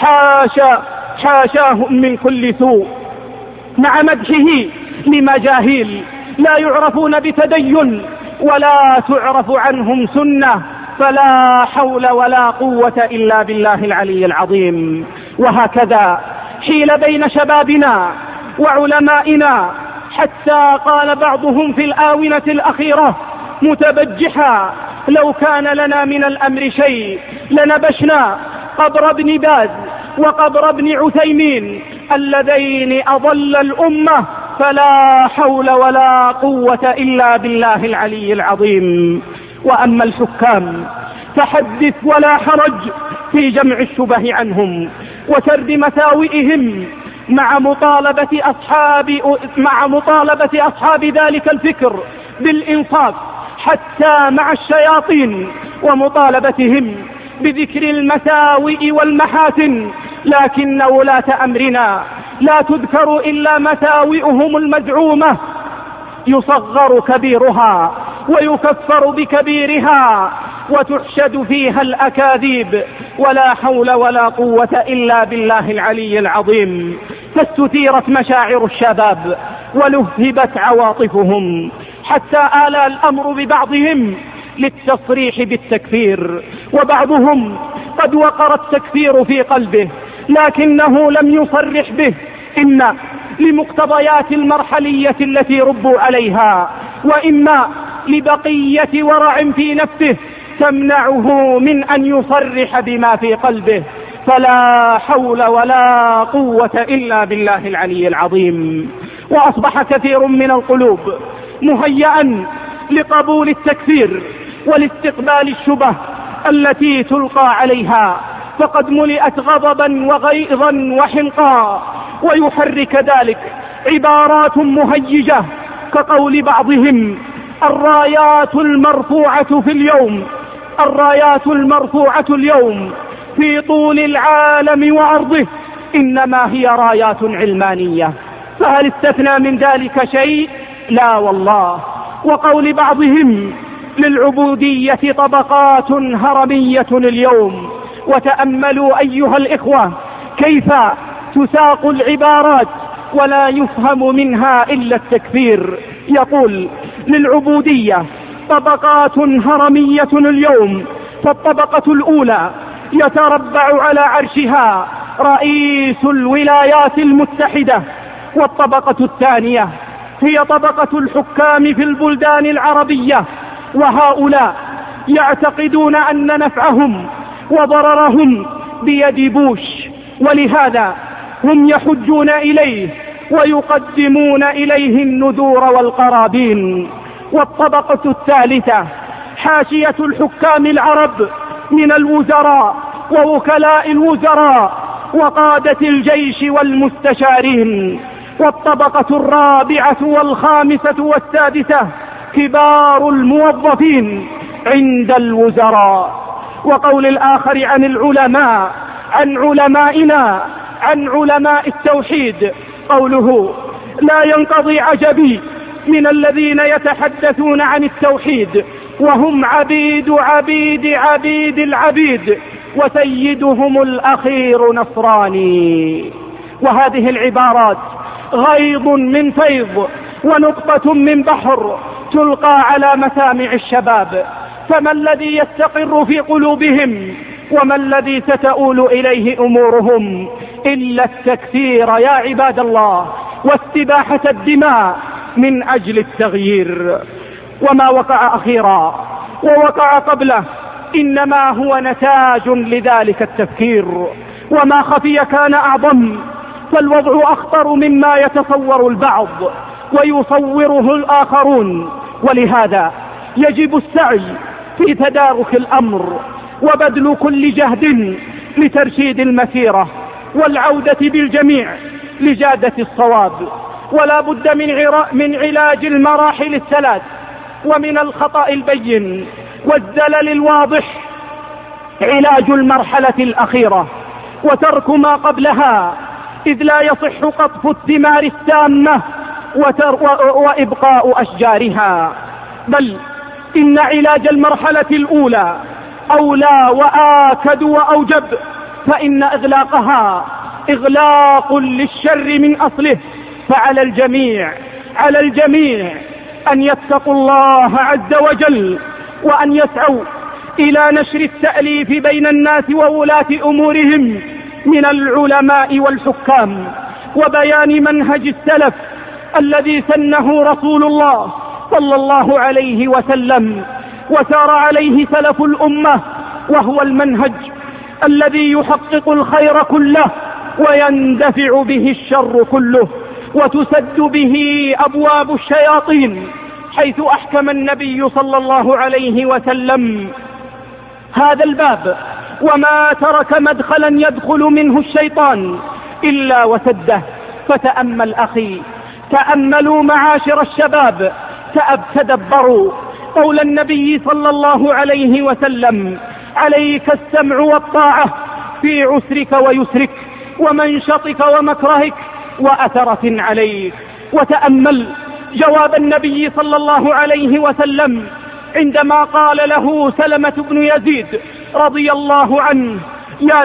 حاشاهم من كل سوء، مع مدحه لمجاهيل لا يعرفون بتدين ولا تعرف عنهم سنة، فلا حول ولا قوة إلا بالله العلي العظيم. وهكذا حيل بين شبابنا وعلمائنا، حتى قال بعضهم في الآونة الأخيرة متبجحا: لو كان لنا من الأمر شيء لنبشنا قبر ابن باز وقبر ابن عثيمين اللذين أضل الأمة، فلا حول ولا قوة إلا بالله العلي العظيم. وأما الحكام فحدث ولا حرج في جمع الشبه عنهم وسرد مساوئهم مع مطالبة أصحاب ذلك الفكر بالإنصاف حتى مع الشياطين، ومطالبتهم بذكر المساوئ والمحاسن. لكن ولاة أمرنا لا تذكر إلا مساوئهم المزعومة، يصغر كبيرها ويكفر بكبيرها وتحشد فيها الأكاذيب، ولا حول ولا قوة إلا بالله العلي العظيم. فاستثيرت مشاعر الشباب ولهبت عواطفهم، حتى آل الأمر ببعضهم للتصريح بالتكفير، وبعضهم قد وقر التكفير في قلبه لكنه لم يصرح به، إما لمقتضيات المرحلية التي ربوا عليها، وإما لبقية ورع في نفسه تمنعه من أن يصرح بما في قلبه. فلا حول ولا قوة إلا بالله العلي العظيم. وأصبح كثير من القلوب مهيئا لقبول التكفير ولاستقبال الشبه التي تلقى عليها، فقد ملئت غضبا وغيظا وحنقا، ويحرك ذلك عبارات مهيجة كقول بعضهم: الرايات المرفوعة اليوم في طول العالم وعرضه إنما هي رايات علمانية، فهل استثنى من ذلك شيء؟ لا والله. وقول بعضهم: للعبودية طبقات هرمية اليوم. وتأملوا أيها الإخوة كيف تساق العبارات ولا يفهم منها إلا التكفير. يقول: للعبودية طبقات هرمية اليوم، فالطبقة الأولى يتربع على عرشها رئيس الولايات المتحدة، والطبقة الثانية هي طبقة الحكام في البلدان العربية، وهؤلاء يعتقدون أن نفعهم وضررهم بيد بوش، ولهذا هم يحجون إليه ويقدمون إليه النذور والقرابين. والطبقة الثالثة حاشية الحكام العرب من الوزراء ووكلاء الوزراء وقادة الجيش والمستشارين. والطبقة الرابعة والخامسة والسادسة كبار الموظفين عند الوزراء. وقول الآخر عن العلماء، عن علمائنا، عن علماء التوحيد، قوله: لا ينقضي عجبي من الذين يتحدثون عن التوحيد وهم عبيد عبيد عبيد العبيد وسيدهم الأخير نصراني. وهذه العبارات غيض من فيض ونقطة من بحر تلقى على مسامع الشباب، فما الذي يستقر في قلوبهم وما الذي ستؤول إليه أمورهم إلا التكثير يا عباد الله واستباحة الدماء من أجل التغيير. وما وقع أخيرا ووقع قبله إنما هو نتاج لذلك التفكير، وما خفي كان أعظم، فالوضع أخطر مما يتصور البعض ويصوره الآخرون. ولهذا يجب السعي في تدارك الأمر وبذل كل جهد لترشيد المسيرة والعودة بالجميع لجادة الصواب. ولا بد من علاج المراحل الثلاث، ومن الخطأ البين والزلل الواضح علاج المرحلة الأخيرة وترك ما قبلها، إذ لا يصح قطف الثمار السامة وإبقاء أشجارها، بل إن علاج المرحلة الأولى أولى وآكد وأوجب، فإن إغلاقها إغلاق للشر من أصله. فعلى الجميع على الجميع أن يتقوا الله عز وجل وأن يسعوا إلى نشر التأليف بين الناس وولاة أمورهم من العلماء والحكام، وبيان منهج السلف الذي سنه رسول الله صلى الله عليه وسلم وسار عليه سلف الأمة، وهو المنهج الذي يحقق الخير كله ويندفع به الشر كله وتسد به أبواب الشياطين، حيث أحكم النبي صلى الله عليه وسلم هذا الباب وما ترك مدخلا يدخل منه الشيطان إلا وسده. فتأمل أخي، تأملوا معاشر الشباب، تدبروا قول النبي صلى الله عليه وسلم: عليك السمع والطاعة في عسرك ويسرك ومنشطك ومكرهك وأثرة عليك. وتأمل جواب النبي صلى الله عليه وسلم عندما قال له سلمة بن يزيد رضي الله عنه: يا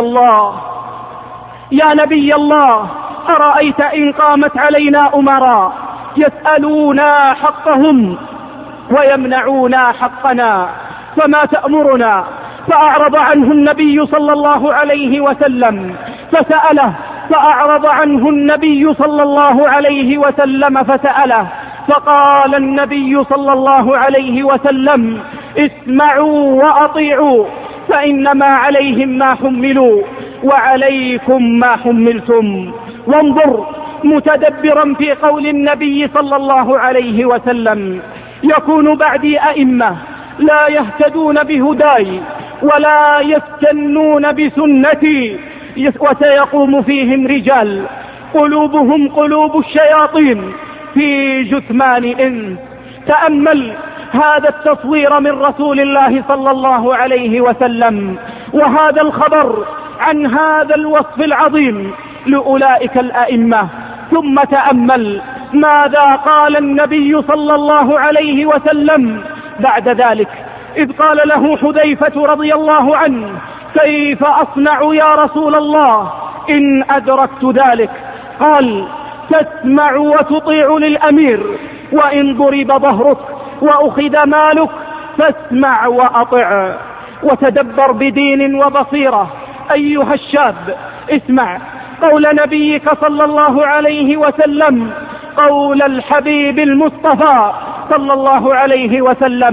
نبي الله أرأيت إن قامت علينا أمراء يسألونا حقهم ويمنعونا حقنا فما تأمرنا؟ فأعرض عنه النبي صلى الله عليه وسلم فسأله، فأعرض عنه النبي صلى الله عليه وسلم فسأله، فقال النبي صلى الله عليه وسلم: اسمعوا وأطيعوا فإنما عليهم ما حملوا وعليكم ما حملتم. وانظر متدبرا في قول النبي صلى الله عليه وسلم: يكون بعدي أئمة لا يهتدون بهداي ولا يستنون بسنتي، وسيقوم فيهم رجال قلوبهم قلوب الشياطين في جثمان إنس. تأمل هذا التصوير من رسول الله صلى الله عليه وسلم وهذا الخبر عن هذا الوصف العظيم لأولئك الأئمة، ثم تأمل ماذا قال النبي صلى الله عليه وسلم بعد ذلك، إذ قال له حذيفة رضي الله عنه: كيف أصنع يا رسول الله إن أدركت ذلك؟ قال: تسمع وتطيع للأمير، وإن ضرب ظهرك وأخذ مالك فاسمع وأطع. وتدبر بدين وبصيرة أيها الشاب، اسمع قول نبيك صلى الله عليه وسلم، قول الحبيب المصطفى صلى الله عليه وسلم: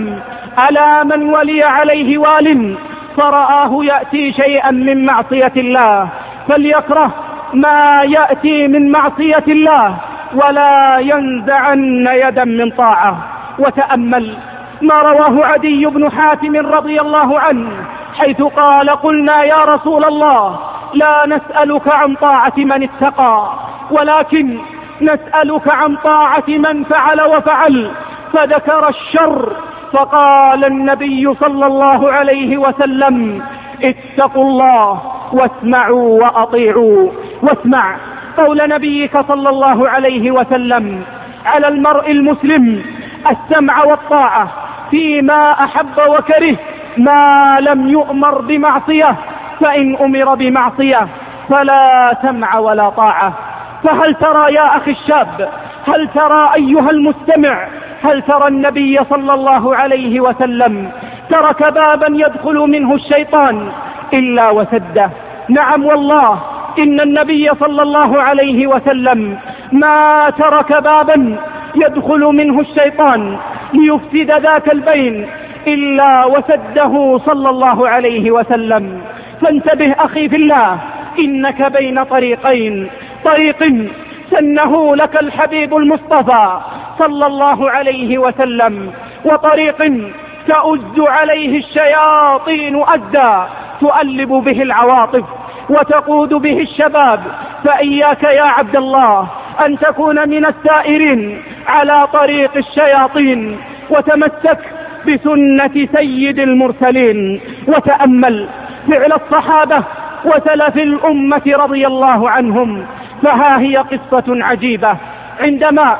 ألا من ولي عليه وال فرآه يأتي شيئا من معصية الله فليكره ما يأتي من معصية الله ولا ينزعن يدا من طاعة. وتأمل ما رواه عدي بن حاتم رضي الله عنه حيث قال: قلنا يا رسول الله لا نسألك عن طاعة من اتقى ولكن نسألك عن طاعة من فعل وفعل، فذكر الشر، فقال النبي صلى الله عليه وسلم: اتقوا الله واسمعوا وأطيعوا. واسمع قول نبيك صلى الله عليه وسلم: على المرء المسلم السمع والطاعة فيما أحب وكره ما لم يؤمر بمعصية، فإن أمر بمعصية فلا سمع ولا طاعة. فهل ترى يا أخي الشاب، هل ترى أيها المستمع، هل ترى النبي صلى الله عليه وسلم ترك بابا يدخل منه الشيطان إلا وسده؟ نعم والله، إن النبي صلى الله عليه وسلم ما ترك بابا يدخل منه الشيطان ليفسد ذاك البين إلا وسده صلى الله عليه وسلم. فانتبه أخي في الله، إنك بين طريقين: طريق سنه لك الحبيب المصطفى صلى الله عليه وسلم، وطريق تؤز عليه الشياطين أزا تؤلب به العواطف وتقود به الشباب. فإياك يا عبد الله أن تكون من السائرين على طريق الشياطين، وتمسك بسنة سيد المرسلين. وتأمل فعل الصحابة وسلف الأمة رضي الله عنهم، فها هي قصة عجيبة. عندما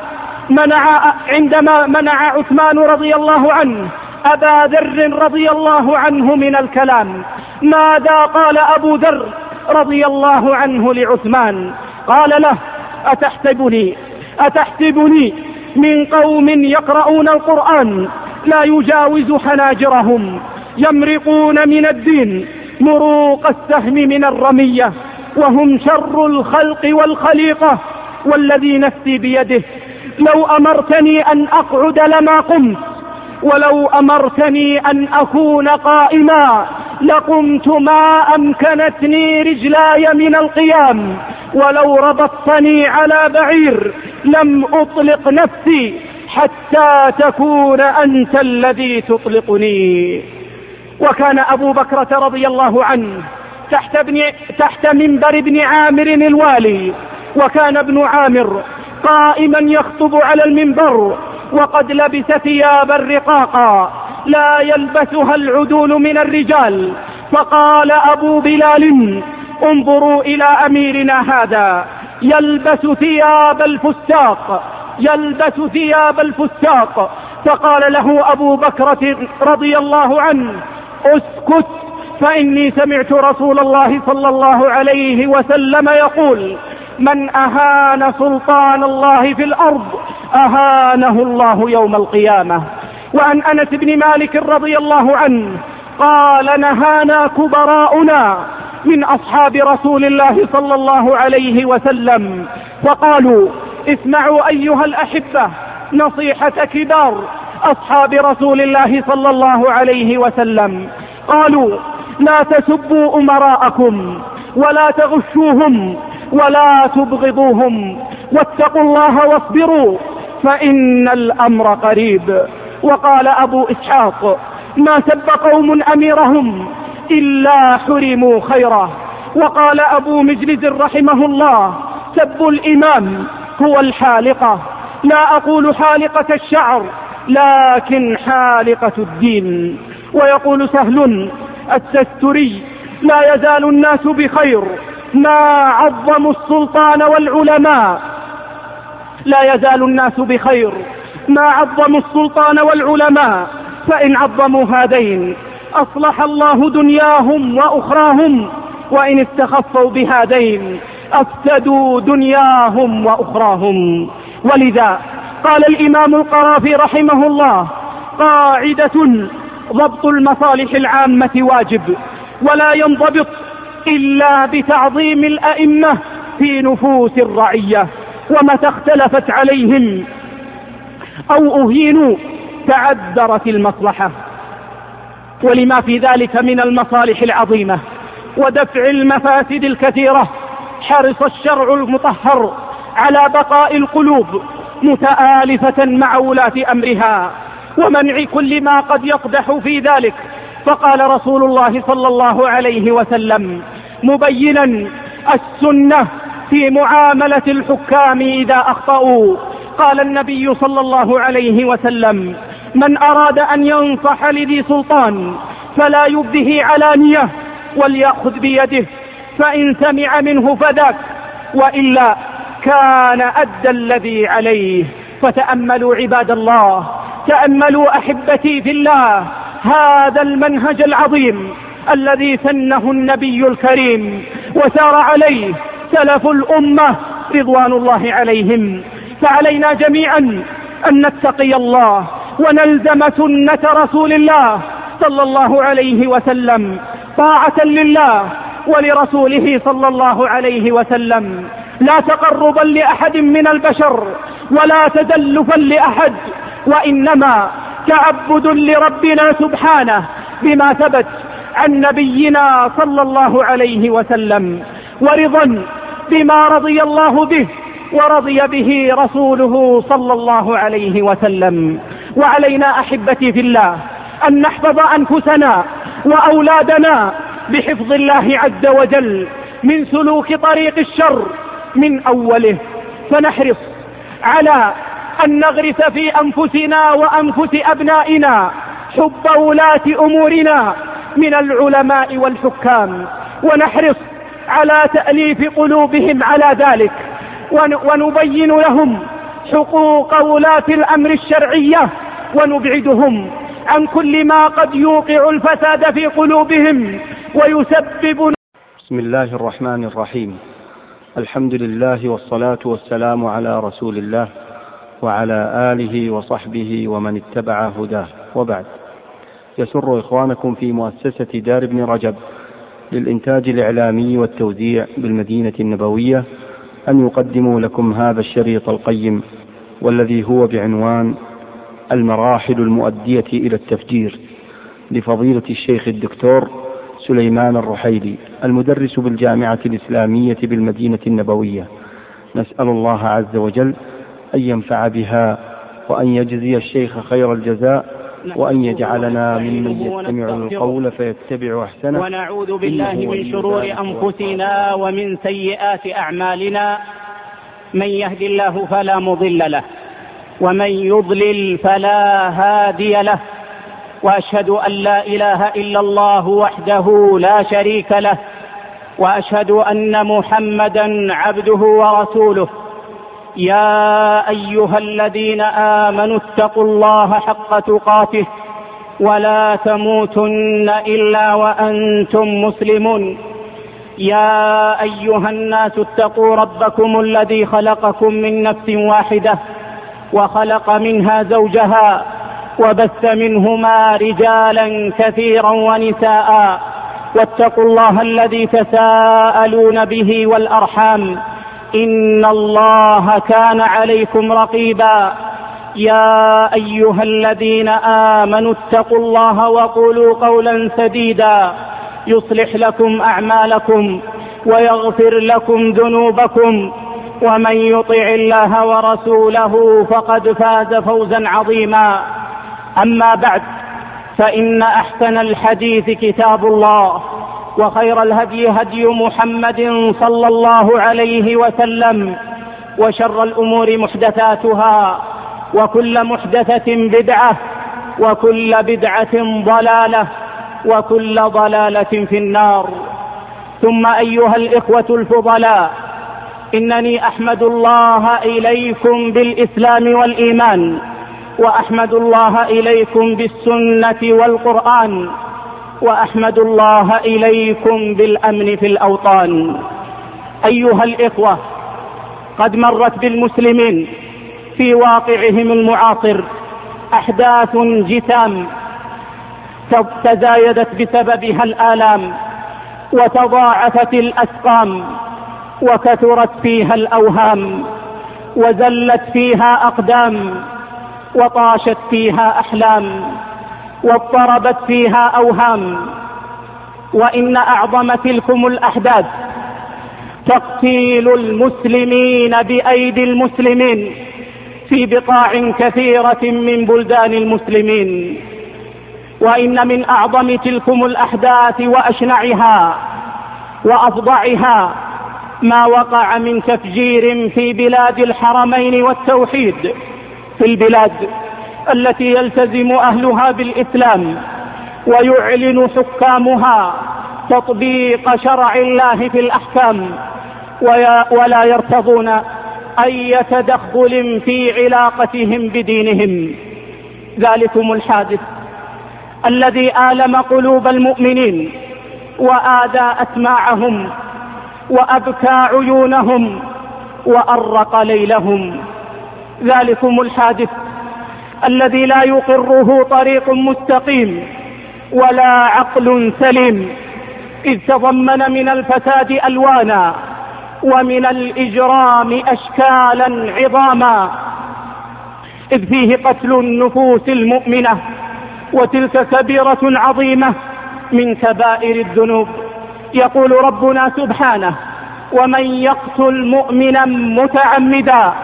منع عثمان رضي الله عنه أبا ذر رضي الله عنه من الكلام، ماذا قال أبو ذر رضي الله عنه لعثمان؟ قال له: أتحسبني من قوم يقرؤون القرآن لا يجاوز حناجرهم يمرقون من الدين مروق السهم من الرمية، وهم شر الخلق والخليقة، والذي نفسي بيده لو أمرتني أن أقعد لما قمت، ولو أمرتني أن أكون قائما لقمت ما أمكنتني رجلاي من القيام، ولو ربطتني على بعير لم أطلق نفسي حتى تكون أنت الذي تطلقني. وكان أبو بكرة رضي الله عنه تحت منبر ابن عامر الوالي، وكان ابن عامر قائما يخطب على المنبر وقد لبس ثيابا رقاقا لا يلبسها العدول من الرجال. فقال أبو بلال: انظروا إلى أميرنا هذا يلبس ثياب الفساق. فقال له أبو بكرة رضي الله عنه: اسكت، فإني سمعت رسول الله صلى الله عليه وسلم يقول: من أهان سلطان الله في الأرض أهانه الله يوم القيامة. وعن أنس بن مالك رضي الله عنه قال: نهانا كبراؤنا من أصحاب رسول الله صلى الله عليه وسلم فقالوا: اسمعوا أيها الأحبة نصيحة كبار أصحاب رسول الله صلى الله عليه وسلم. قالوا: لا تسبوا أمراءكم ولا تغشوهم ولا تبغضوهم، واتقوا الله واصبروا فإن الأمر قريب. وقال أبو إسحاق: ما سب قوم أميرهم إلا حرموا خيره. وقال أبو مجلد رحمه الله: سب الإمام هو الحالقة، لا أقول حالقة الشعر لكن حالقة الدين. ويقول سهل السستري: لا يزال الناس بخير ما عظموا السلطان والعلماء، لا يزال الناس بخير ما عظموا السلطان والعلماء، فإن عظموا هذين أصلح الله دنياهم وأخراهم، وإن استخفوا بهذين أفسدوا دنياهم وأخراهم. ولذا قال الإمام القرافي رحمه الله: قاعدة: ضبط المصالح العامة واجب، ولا ينضبط إلا بتعظيم الأئمة في نفوس الرعية، ومتى اختلفت عليهم أو أهينوا تعذرت المصلحة. ولما في ذلك من المصالح العظيمة ودفع المفاسد الكثيرة، حرص الشرع المطهر على بقاء القلوب متآلفة مع ولاة أمرها ومنع كل ما قد يقدح في ذلك. فقال رسول الله صلى الله عليه وسلم مبينا السنة في معاملة الحكام إذا أخطأوا، قال النبي صلى الله عليه وسلم: من أراد أن ينصح لذي سلطان فلا يبده علانية وليأخذ بيده، فإن سمع منه فذاك، وإلا كان أدى الذي عليه. فتأملوا عباد الله، تأملوا أحبتي في الله هذا المنهج العظيم الذي سنه النبي الكريم وسار عليه سلف الأمة رضوان الله عليهم. فعلينا جميعا أن نتقي الله ونلزم سنة رسول الله صلى الله عليه وسلم طاعة لله ولرسوله صلى الله عليه وسلم، لا تقربا لأحد من البشر ولا تزلفا لأحد، وإنما تعبد لربنا سبحانه بما ثبت عن نبينا صلى الله عليه وسلم، ورضا بما رضي الله به ورضي به رسوله صلى الله عليه وسلم. وعلينا أحبتي في الله أن نحفظ أنفسنا وأولادنا بحفظ الله عز وجل من سلوك طريق الشر من أوله، فنحرص على أن نغرس في أنفسنا وأنفس أبنائنا حب ولاة أمورنا من العلماء والحكام، ونحرص على تأليف قلوبهم على ذلك، ونبين لهم حقوق ولاة الأمر الشرعية، ونبعدهم عن كل ما قد يوقع الفساد في قلوبهم ويسبب. بسم الله الرحمن الرحيم. الحمد لله والصلاة والسلام على رسول الله وعلى آله وصحبه ومن اتبع هداه، وبعد. يسر إخوانكم في مؤسسة دار ابن رجب للإنتاج الإعلامي والتوزيع بالمدينة النبوية أن يقدموا لكم هذا الشريط القيم، والذي هو بعنوان المراحل المؤدية إلى التفجير، لفضيلة الشيخ الدكتور سليمان الرحيلي، المدرس بالجامعة الإسلامية بالمدينة النبوية. نسأل الله عز وجل أن ينفع بها وأن يجزي الشيخ خير الجزاء، وأن يجعلنا ممن يستمع القول فيتبع أحسنه. ونعوذ بالله من شرور أنفسنا ومن سيئات أعمالنا، من يهد الله فلا مضل له ومن يضلل فلا هادي له، وأشهد أن لا إله إلا الله وحده لا شريك له، وأشهد أن محمدا عبده ورسوله. يا أيها الذين آمنوا اتقوا الله حق تقاته ولا تموتن إلا وأنتم مسلمون. يا أيها الناس اتقوا ربكم الذي خلقكم من نفس واحدة وخلق منها زوجها وبث منهما رجالا كثيرا ونساء، واتقوا الله الذي تساءلون به والأرحام، إن الله كان عليكم رقيبا. يا أيها الذين آمنوا اتقوا الله وقولوا قولا سديدا يصلح لكم أعمالكم ويغفر لكم ذنوبكم، ومن يطع الله ورسوله فقد فاز فوزا عظيما. أما بعد، فإن أحسن الحديث كتاب الله، وخير الهدي هدي محمد صلى الله عليه وسلم، وشر الأمور محدثاتها، وكل محدثة بدعة، وكل بدعة ضلالة، وكل ضلالة في النار. ثم أيها الإخوة الفضلاء، إنني أحمد الله إليكم بالإسلام والإيمان، وأحمد الله إليكم بالسنة والقرآن، وأحمد الله إليكم بالأمن في الأوطان. أيها الإخوة، قد مرت بالمسلمين في واقعهم المعاصر أحداث جسام تزايدت بسببها الآلام، وتضاعفت الأسقام، وكثرت فيها الأوهام، وزلت فيها أقدام، وطاشت فيها أحلام. واضطربت فيها أوهام. وإن أعظم تلكم الأحداث تقتيل المسلمين بأيدي المسلمين في بقاع كثيرة من بلدان المسلمين. وإن من أعظم تلكم الأحداث وأشنعها وأفظعها ما وقع من تفجير في بلاد الحرمين والتوحيد، في البلاد التي يلتزم أهلها بالإسلام ويعلن حكامها تطبيق شرع الله في الأحكام، ولا يرتضون أي تدخل في علاقتهم بدينهم. ذلكم الحادث الذي آلم قلوب المؤمنين وآذى أسماعهم وأبكى عيونهم وأرق ليلهم. ذلكم الحادث الذي لا يقره طريق مستقيم ولا عقل سليم، إذ تضمن من الفساد ألوانا ومن الإجرام أشكالا عظاما، إذ فيه قتل النفوس المؤمنة، وتلك كبيرة عظيمة من كبائر الذنوب. يقول ربنا سبحانه: ومن يقتل مؤمنا متعمدا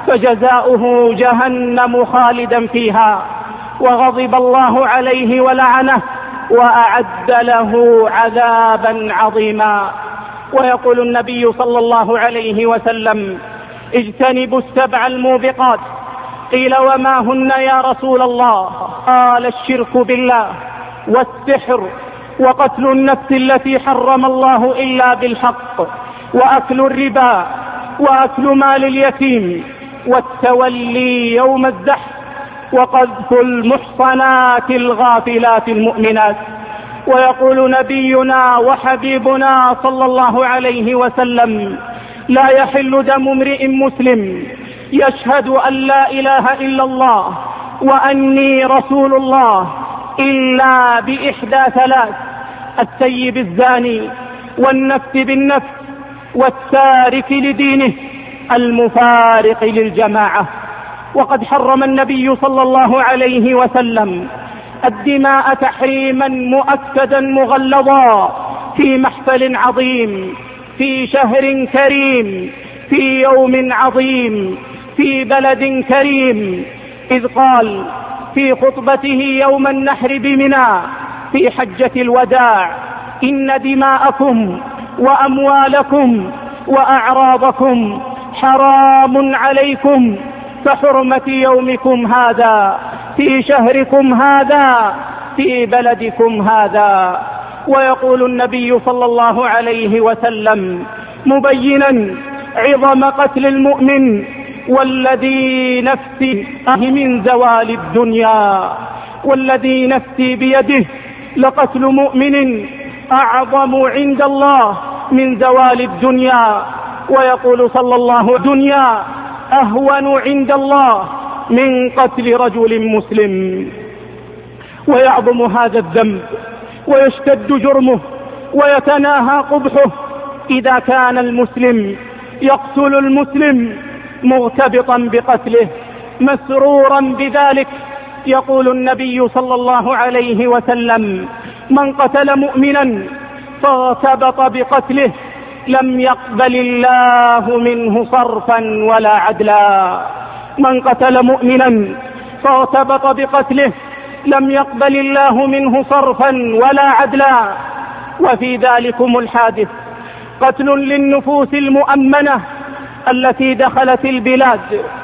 فجزاؤه جهنم خالدا فيها وغضب الله عليه ولعنه وأعد له عذابا عظيما. ويقول النبي صلى الله عليه وسلم: اجتنبوا السبع الموبقات. قيل: وما هن يا رسول الله؟ قال: الشرك بالله، والسحر، وقتل النفس التي حرم الله إلا بالحق، وأكل الربا، وأكل مال اليتيم، والتولي يوم الزحف، وقذف المحصنات الغافلات المؤمنات. ويقول نبينا وحبيبنا صلى الله عليه وسلم: لا يحل دم امرئ مسلم يشهد أن لا إله إلا الله وأني رسول الله إلا بإحدى ثلاث: السيب الزاني، والنفس بالنفس، والتارك لدينه، المفارق للجماعة. وقد حرم النبي صلى الله عليه وسلم الدماء تحريما مؤكدا مغلظا في محفل عظيم، في شهر كريم، في يوم عظيم، في بلد كريم، إذ قال في خطبته يوم النحر بمنى في حجة الوداع: إن دماءكم وأموالكم وأعراضكم حرام عليكم كحرمة يومكم هذا في شهركم هذا في بلدكم هذا. ويقول النبي صلى الله عليه وسلم مبينا عظم قتل المؤمن: والذي نفسي من زوال الدنيا، والذي نفسي بيده لقتل مؤمن أعظم عند الله من زوال الدنيا. ويقول صلى الله عليه وسلم: دنيا أهون عند الله من قتل رجل مسلم. ويعظم هذا الذنب ويشتد جرمه ويتناهى قبحه إذا كان المسلم يقتل المسلم مغتبطا بقتله مسرورا بذلك. يقول النبي صلى الله عليه وسلم: من قتل مؤمنا فاغتبط بقتله لم يقبل الله منه صرفا ولا عدلا. من قتل مؤمنا فاغتبط بقتله لم يقبل الله منه صرفا ولا عدلا. وفي ذلكم الحادث قتل للنفوس المؤمنة التي دخلت البلاد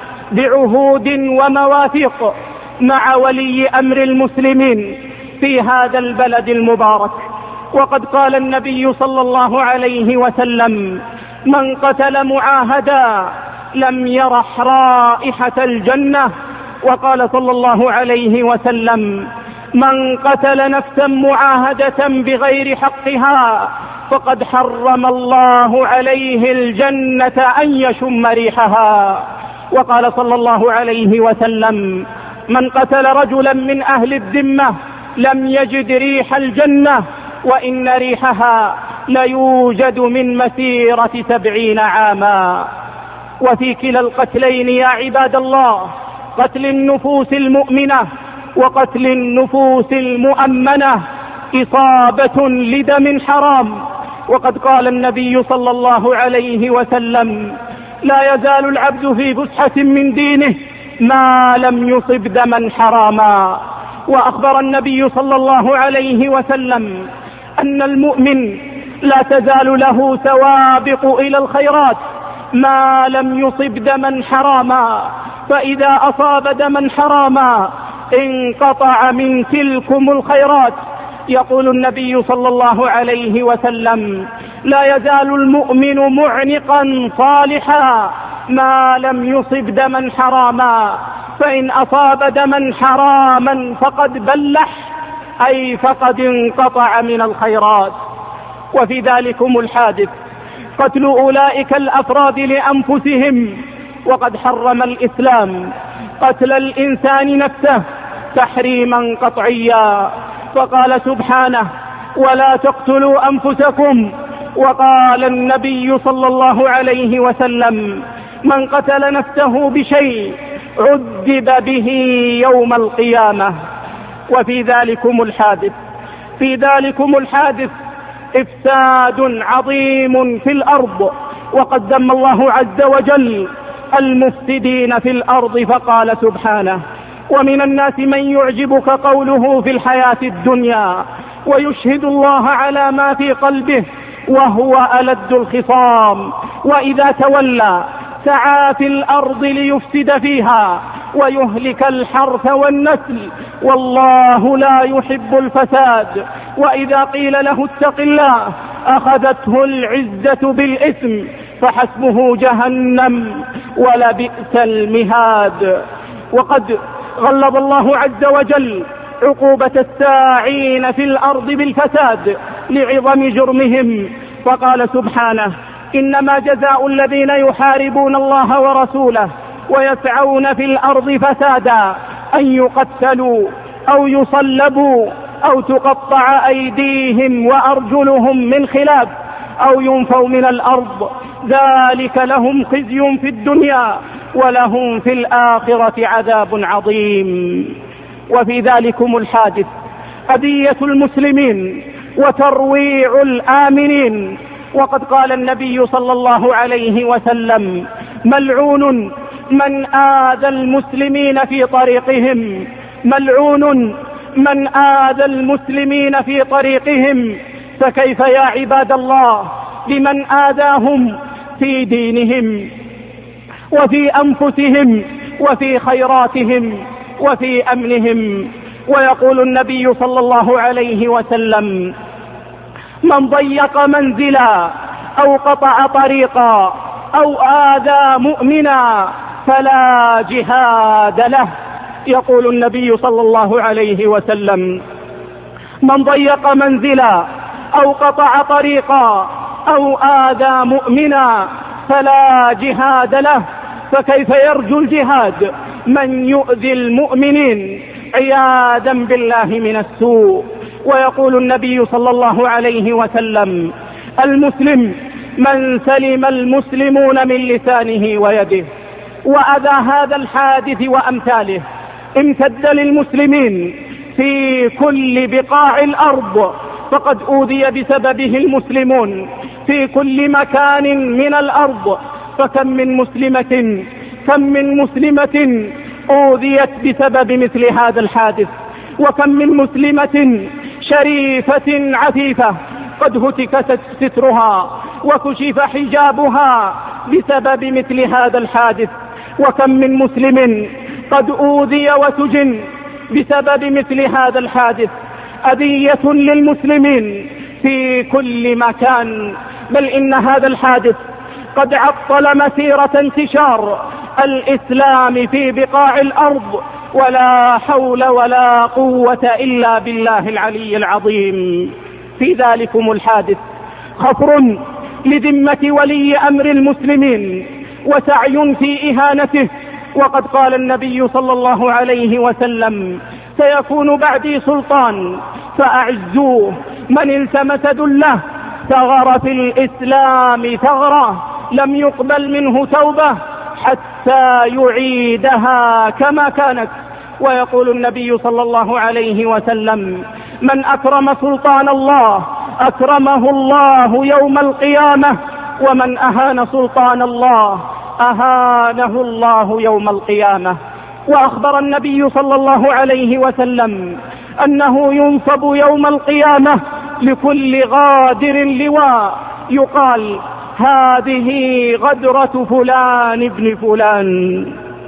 بعهود ومواثيق مع ولي أمر المسلمين في هذا البلد المبارك. وقد قال النبي صلى الله عليه وسلم: من قتل معاهدا لم يرح رائحة الجنة. وقال صلى الله عليه وسلم: من قتل نفسا معاهدة بغير حقها فقد حرم الله عليه الجنة أن يشم ريحها. وقال صلى الله عليه وسلم: من قتل رجلا من أهل الذمة لم يجد ريح الجنة وإن ريحها ليوجد من مسيرة 70 عاما. وفي كلا القتلين يا عباد الله، قتل النفوس المؤمنة وقتل النفوس المؤمنة إصابة لدم حرام. وقد قال النبي صلى الله عليه وسلم: لا يزال العبد في فسحة من دينه ما لم يصب دما حراما. وأخبر النبي صلى الله عليه وسلم أن المؤمن لا تزال له سوابق إلى الخيرات ما لم يصب دما حراما، فإذا أصاب دما حراما انقطع من تلكم الخيرات. يقول النبي صلى الله عليه وسلم: لا يزال المؤمن معنقا صالحا ما لم يصب دما حراما، فإن أصاب دما حراما فقد بلح، أي فقد انقطع من الخيرات. وفي ذلكم الحادث قتل أولئك الأفراد لأنفسهم، وقد حرم الإسلام قتل الإنسان نفسه تحريما قطعيا، فقال سبحانه: ولا تقتلوا أنفسكم. وقال النبي صلى الله عليه وسلم: من قتل نفسه بشيء عذب به يوم القيامة. وفي ذلكم الحادث إفساد عظيم في الأرض، وقد ذم الله عز وجل المفسدين في الأرض، فقال سبحانه: ومن الناس من يعجبك قوله في الحياة الدنيا ويشهد الله على ما في قلبه وهو ألد الخصام، وإذا تولى سعى في الأرض ليفسد فيها ويهلك الحرث والنسل، والله لا يحب الفساد. وإذا قيل له اتق الله أخذته العزة بالإثم فحسبه جهنم ولبئس المهاد. وقد غلظ الله عز وجل عقوبة الساعين في الأرض بالفساد لعظم جرمهم، فقال سبحانه: إنما جزاء الذين يحاربون الله ورسوله ويسعون في الأرض فسادا أن يقتلوا أو يصلبوا أو تقطع أيديهم وأرجلهم من خلاف أو ينفوا من الأرض، ذلك لهم خزي في الدنيا ولهم في الآخرة عذاب عظيم. وفي ذلكم الحادث أذية المسلمين وترويع الآمنين، وقد قال النبي صلى الله عليه وسلم: ملعون من آذى المسلمين في طريقهم، ملعون من آذى المسلمين في طريقهم. فكيف يا عباد الله بمن آذاهم في دينهم وفي أنفسهم وفي خيراتهم وفي أمنهم. ويقول النبي صلى الله عليه وسلم: من ضيق منزلا أو قطع طريقا أو آذى مؤمنا فلا جهاد له. يقول النبي صلى الله عليه وسلم: من ضيق منزلا أو قطع طريقا أو آذى مؤمنا فلا جهاد له. فكيف يرجو الجهاد من يؤذي المؤمنين عياذا بالله من السوء؟ ويقول النبي صلى الله عليه وسلم: المسلم من سلم المسلمون من لسانه ويده. وأذى هذا الحادث وأمثاله امتد للمسلمين في كل بقاع الأرض، فقد أوذي بسببه المسلمون في كل مكان من الأرض. فكم من مسلمة أوذيت بسبب مثل هذا الحادث، وكم من مسلمة شريفة عفيفة قد هتك سترها وكشف حجابها بسبب مثل هذا الحادث، وكم من مسلم قد أوذي وسجن بسبب مثل هذا الحادث. أذية للمسلمين في كل مكان، بل إن هذا الحادث قد عطل مسيرة انتشار الإسلام في بقاع الأرض، ولا حول ولا قوة إلا بالله العلي العظيم. في ذلكم الحادث خفر لذمة ولي أمر المسلمين وسعي في إهانته، وقد قال النبي صلى الله عليه وسلم: سيكون بعدي سلطان فأعزوه، من التمس ذله ثغر في الإسلام ثغرة لم يقبل منه توبة حتى يعيدها كما كانت. ويقول النبي صلى الله عليه وسلم: من أكرم سلطان الله أكرمه الله يوم القيامة، ومن أهان سلطان الله أهانه الله يوم القيامة. وأخبر النبي صلى الله عليه وسلم أنه ينصب يوم القيامة لكل غادر لواء يقال: هذه غدرة فلان ابن فلان.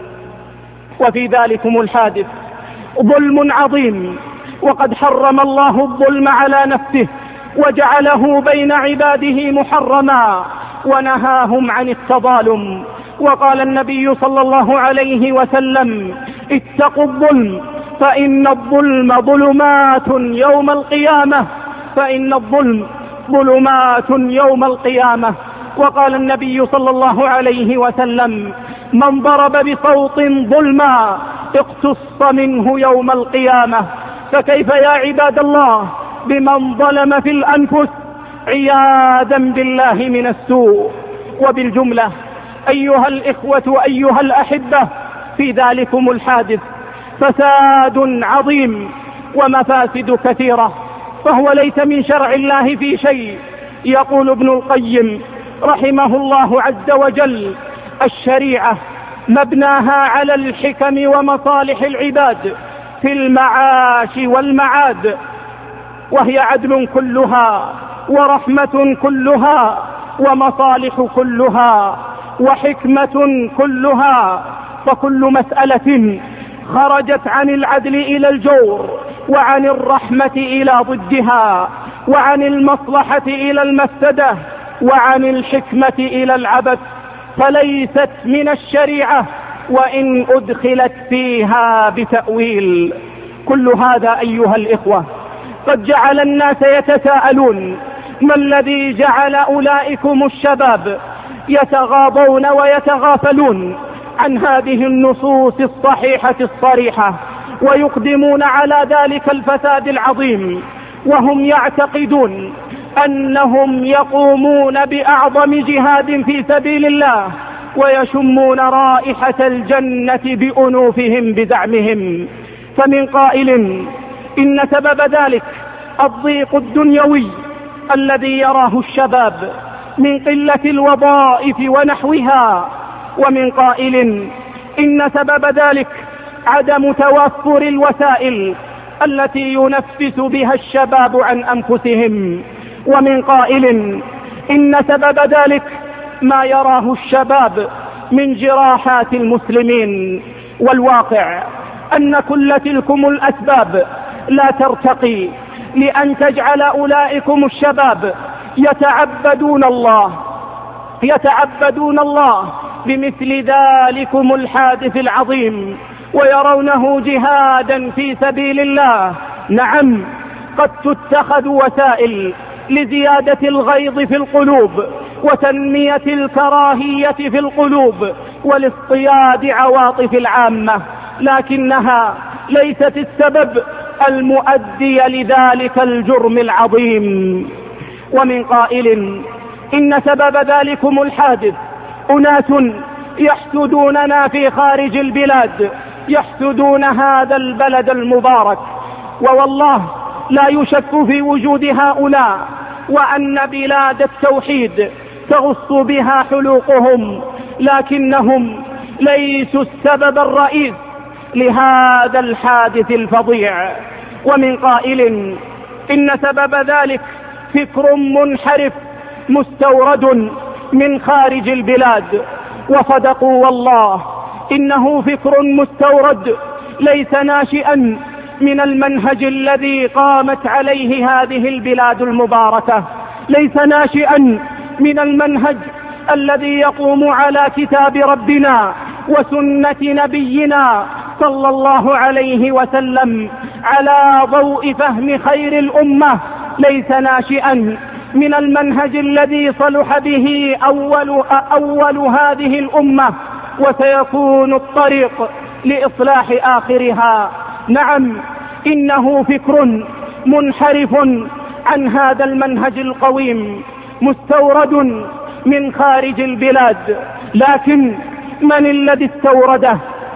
وفي ذلكم الحادث ظلم عظيم، وقد حرم الله الظلم على نفسه وجعله بين عباده محرما ونهاهم عن التظالم. وقال النبي صلى الله عليه وسلم: اتقوا الظلم فإن الظلم ظلمات يوم القيامة، فإن الظلم ظلمات يوم القيامة. وقال النبي صلى الله عليه وسلم: من ضرب بصوت ظلما اقتص منه يوم القيامة. فكيف يا عباد الله بمن ظلم في الأنفس عياذا بالله من السوء؟ وبالجملة أيها الإخوة أيها الأحبة، في ذلكم الحادث فساد عظيم ومفاسد كثيرة، فهو ليس من شرع الله في شيء. يقول ابن القيم رحمه الله عز وجل: الشريعة مبناها على الحكم ومصالح العباد في المعاش والمعاد، وهي عدل كلها ورحمة كلها ومصالح كلها وحكمة كلها. فكل مسألة خرجت عن العدل إلى الجور، وعن الرحمة إلى ضدها، وعن المصلحة إلى المفسدة، وعن الحكمة إلى العبث، فليست من الشريعة وإن أدخلت فيها بتأويل. كل هذا أيها الإخوة قد جعل الناس يتساءلون: ما الذي جعل أولئكم الشباب يتغاضون ويتغافلون عن هذه النصوص الصحيحة الصريحة ويقدمون على ذلك الفساد العظيم، وهم يعتقدون أنهم يقومون بأعظم جهاد في سبيل الله ويشمون رائحة الجنة بأنوفهم بزعمهم؟ فمن قائل إن سبب ذلك الضيق الدنيوي الذي يراه الشباب من قلة الوظائف ونحوها، ومن قائل إن سبب ذلك عدم توفر الوسائل التي ينفس بها الشباب عن أنفسهم، ومن قائل إن سبب ذلك ما يراه الشباب من جراحات المسلمين. والواقع أن كل تلكم الأسباب لا ترتقي لأن تجعل أولئكم الشباب يتعبدون الله بمثل ذلكم الحادث العظيم ويرونه جهادا في سبيل الله. نعم، قد تتخذ وسائل لزيادة الغيظ في القلوب وتنمية الكراهية في القلوب ولاصطياد عواطف العامة، لكنها ليست السبب المؤدي لذلك الجرم العظيم. ومن قائل إن سبب ذلكم الحادث أناس يحسدوننا في خارج البلاد، يحسدون هذا البلد المبارك، ووالله لا يشك في وجود هؤلاء وأن بلاد التوحيد تغص بها حلوقهم، لكنهم ليسوا السبب الرئيس لهذا الحادث الفظيع. ومن قائل إن سبب ذلك فكر منحرف مستورد من خارج البلاد، وصدقوا والله إنه فكر مستورد ليس ناشئا من المنهج الذي قامت عليه هذه البلاد المباركة، ليس ناشئا من المنهج الذي يقوم على كتاب ربنا وسنة نبينا صلى الله عليه وسلم على ضوء فهم خير الأمة، ليس ناشئا من المنهج الذي صلح به أول هذه الأمة وسيكون الطريق لإصلاح آخرها. نعم، إنه فكر منحرف عن هذا المنهج القويم مستورد من خارج البلاد. لكن من الذي استورده؟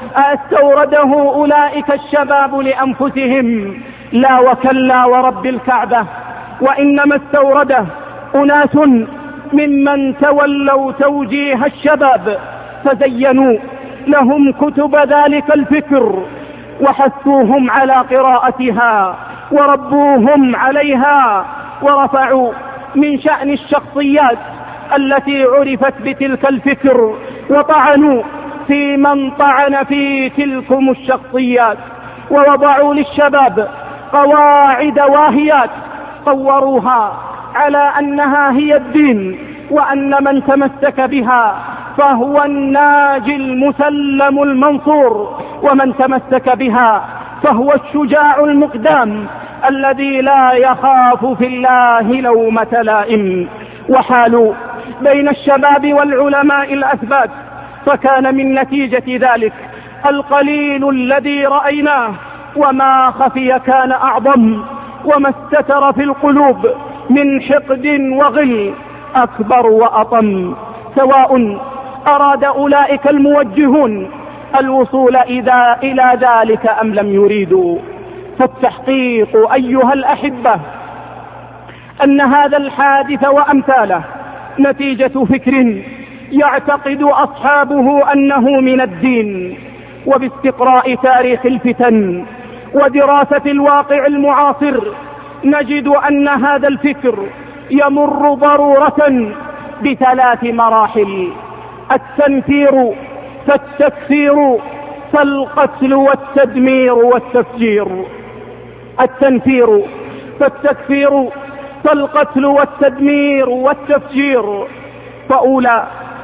أستورده أولئك الشباب لأنفسهم؟ لا وكلا ورب الكعبة، وإنما استورده أناس ممن تولوا توجيه الشباب فزينوا لهم كتب ذلك الفكر وحثوهم على قراءتها وربوهم عليها، ورفعوا من شأن الشخصيات التي عرفت بتلك الفكر وطعنوا في من طعن في تلكم الشخصيات، ووضعوا للشباب قواعد واهيات صوروها على أنها هي الدين، وأن من تمسك بها فهو الناجي المسلم المنصور، ومن تمسك بها فهو الشجاع المقدام الذي لا يخاف في الله لومة لائم. وحالوا بين الشباب والعلماء الأثبات، فكان من نتيجة ذلك القليل الذي رأيناه، وما خفي كان أعظم، وما استتر في القلوب من حقد وغل أكبر وأطم، سواء أراد أولئك الموجهون الوصول إلى ذلك أم لم يريدوا. فالتحقيق أيها الأحبة أن هذا الحادث وأمثاله نتيجة فكر يعتقد أصحابه أنه من الدين، وباستقراء تاريخ الفتن ودراسة الواقع المعاصر نجد أن هذا الفكر يمر ضرورة بثلاث مراحل: التنفير فالتكفير فالقتل والتدمير والتفجير. التنفير فالتكفير فالقتل والتدمير والتفجير. فأولى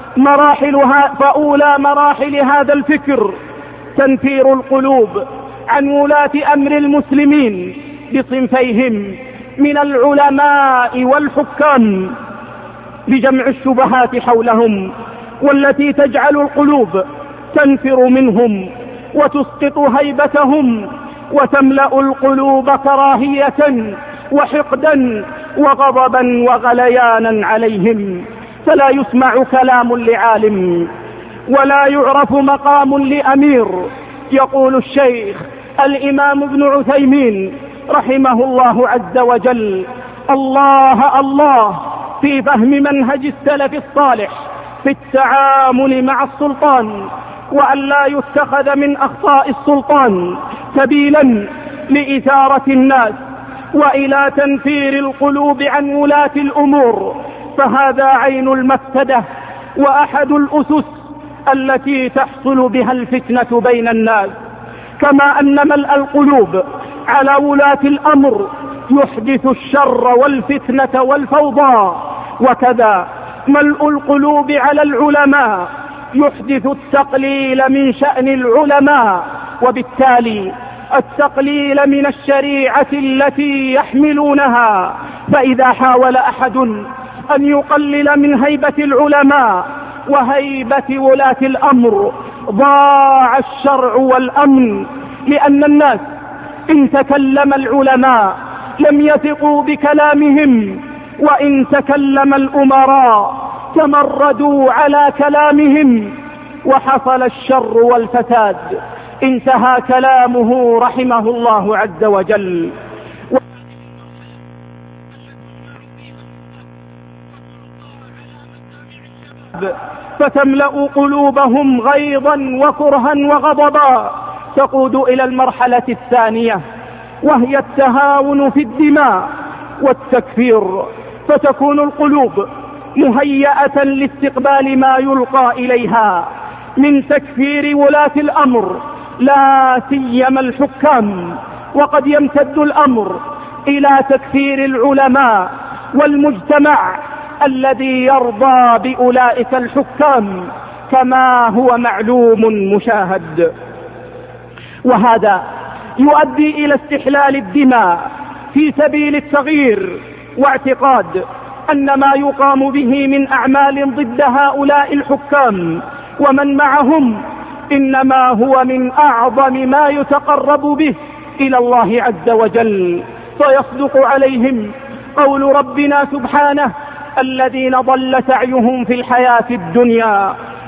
مراحل هذا الفكر تنفير القلوب عن ولاة أمر المسلمين بصنفيهم من العلماء والحكام، بجمع الشبهات حولهم والتي تجعل القلوب تنفر منهم وتسقط هيبتهم وتملأ القلوب كراهية وحقدا وغضبا وغليانا عليهم، فلا يسمع كلام لعالم ولا يعرف مقام لأمير. يقول الشيخ الإمام ابن عثيمين رحمه الله عز وجل: الله الله في فهم منهج السلف الصالح في التعامل مع السلطان، وأن لا يتخذ من أخطاء السلطان سبيلا لإثارة الناس وإلى تنفير القلوب عن ولاة الأمور، فهذا عين المفسدة وأحد الأسس التي تحصل بها الفتنة بين الناس. كما أن ملء القلوب على ولاة الأمر يحدث الشر والفتنة والفوضى، وكذا ملء القلوب على العلماء يحدث التقليل من شأن العلماء، وبالتالي التقليل من الشريعة التي يحملونها. فإذا حاول أحد أن يقلل من هيبة العلماء وهيبة ولاة الأمر ضاع الشرع والأمن، لأن الناس إن تكلم العلماء لم يثقوا بكلامهم، وإن تكلم الأمراء تمردوا على كلامهم، وحصل الشر والفساد. انتهى كلامه رحمه الله عز وجل. فتملأ قلوبهم غيظا وكرها وغضبا، تقود إلى المرحلة الثانية وهي التهاون في الدماء والتكفير، فتكون القلوب مهيئة لاستقبال ما يلقى إليها من تكفير ولاة الأمر لا سيما الحكام، وقد يمتد الأمر إلى تكفير العلماء والمجتمع الذي يرضى بأولئك الحكام، كما هو معلوم مشاهد. وهذا يؤدي إلى استحلال الدماء في سبيل التغيير، واعتقاد أن ما يقام به من أعمال ضد هؤلاء الحكام ومن معهم إنما هو من أعظم ما يتقرب به إلى الله عز وجل، فيصدق عليهم قول ربنا سبحانه: الذين ضل سعيهم في الحياة الدنيا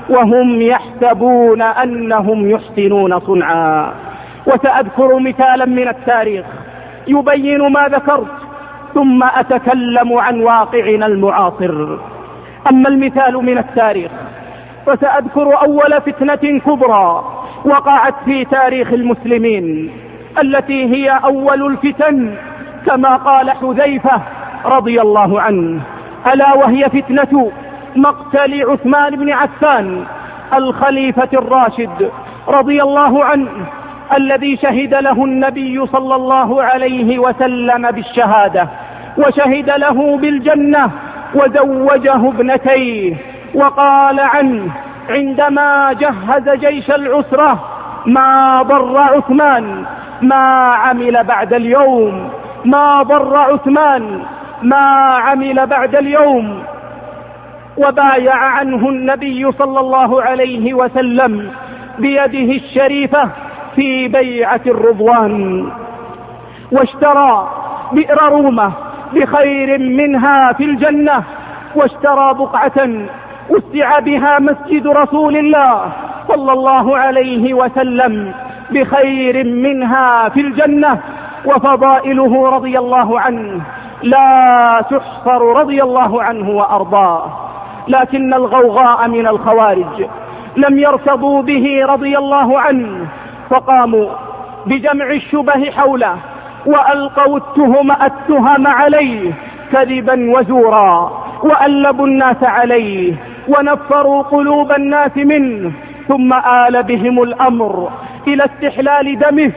وهم يحسبون أنهم يحسنون صنعا. وسأذكر مثالا من التاريخ يبين ما ذكرت ثم أتكلم عن واقعنا المعاصر. أما المثال من التاريخ فسأذكر أول فتنة كبرى وقعت في تاريخ المسلمين، التي هي أول الفتن كما قال حذيفة رضي الله عنه، ألا وهي فتنة مقتل عثمان بن عفان الخليفة الراشد رضي الله عنه، الذي شهد له النبي صلى الله عليه وسلم بالشهادة، وشهد له بالجنة، وزوجه ابنتيه، وقال عنه عندما جهز جيش العسرة: ما ضر عثمان ما عمل بعد اليوم، ما ضر عثمان ما عمل بعد اليوم. وبايع عنه النبي صلى الله عليه وسلم بيده الشريفة في بيعة الرضوان، واشترى بئر رومة بخير منها في الجنة، واشترى بقعة وسع بها مسجد رسول الله صلى الله عليه وسلم بخير منها في الجنة. وفضائله رضي الله عنه لا تحصر رضي الله عنه وأرضاه. لكن الغوغاء من الخوارج لم يرتضوا به رضي الله عنه، فقاموا بجمع الشبه حوله وألقوا التهم عليه كذبا وزورا، وألبوا الناس عليه ونفروا قلوب الناس منه، ثم آل بهم الأمر إلى استحلال دمه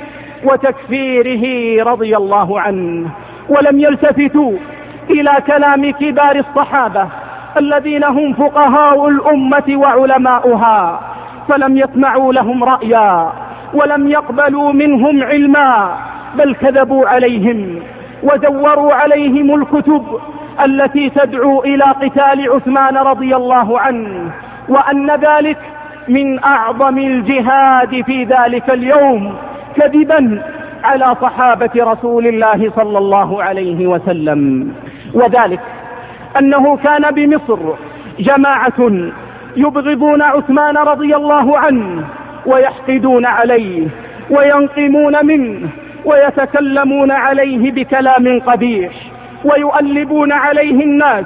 وتكفيره رضي الله عنه. ولم يلتفتوا إلى كلام كبار الصحابة الذين هم فقهاء الأمة وعلماؤها، فلم يسمعوا لهم رأيا ولم يقبلوا منهم علما، بل كذبوا عليهم ودوروا عليهم الكتب التي تدعو إلى قتال عثمان رضي الله عنه، وأن ذلك من أعظم الجهاد في ذلك اليوم، كذبا على صحابة رسول الله صلى الله عليه وسلم. وذلك أنه كان بمصر جماعة يبغضون عثمان رضي الله عنه ويحقدون عليه وينقمون منه ويتكلمون عليه بكلام قبيح، ويؤلبون عليه الناس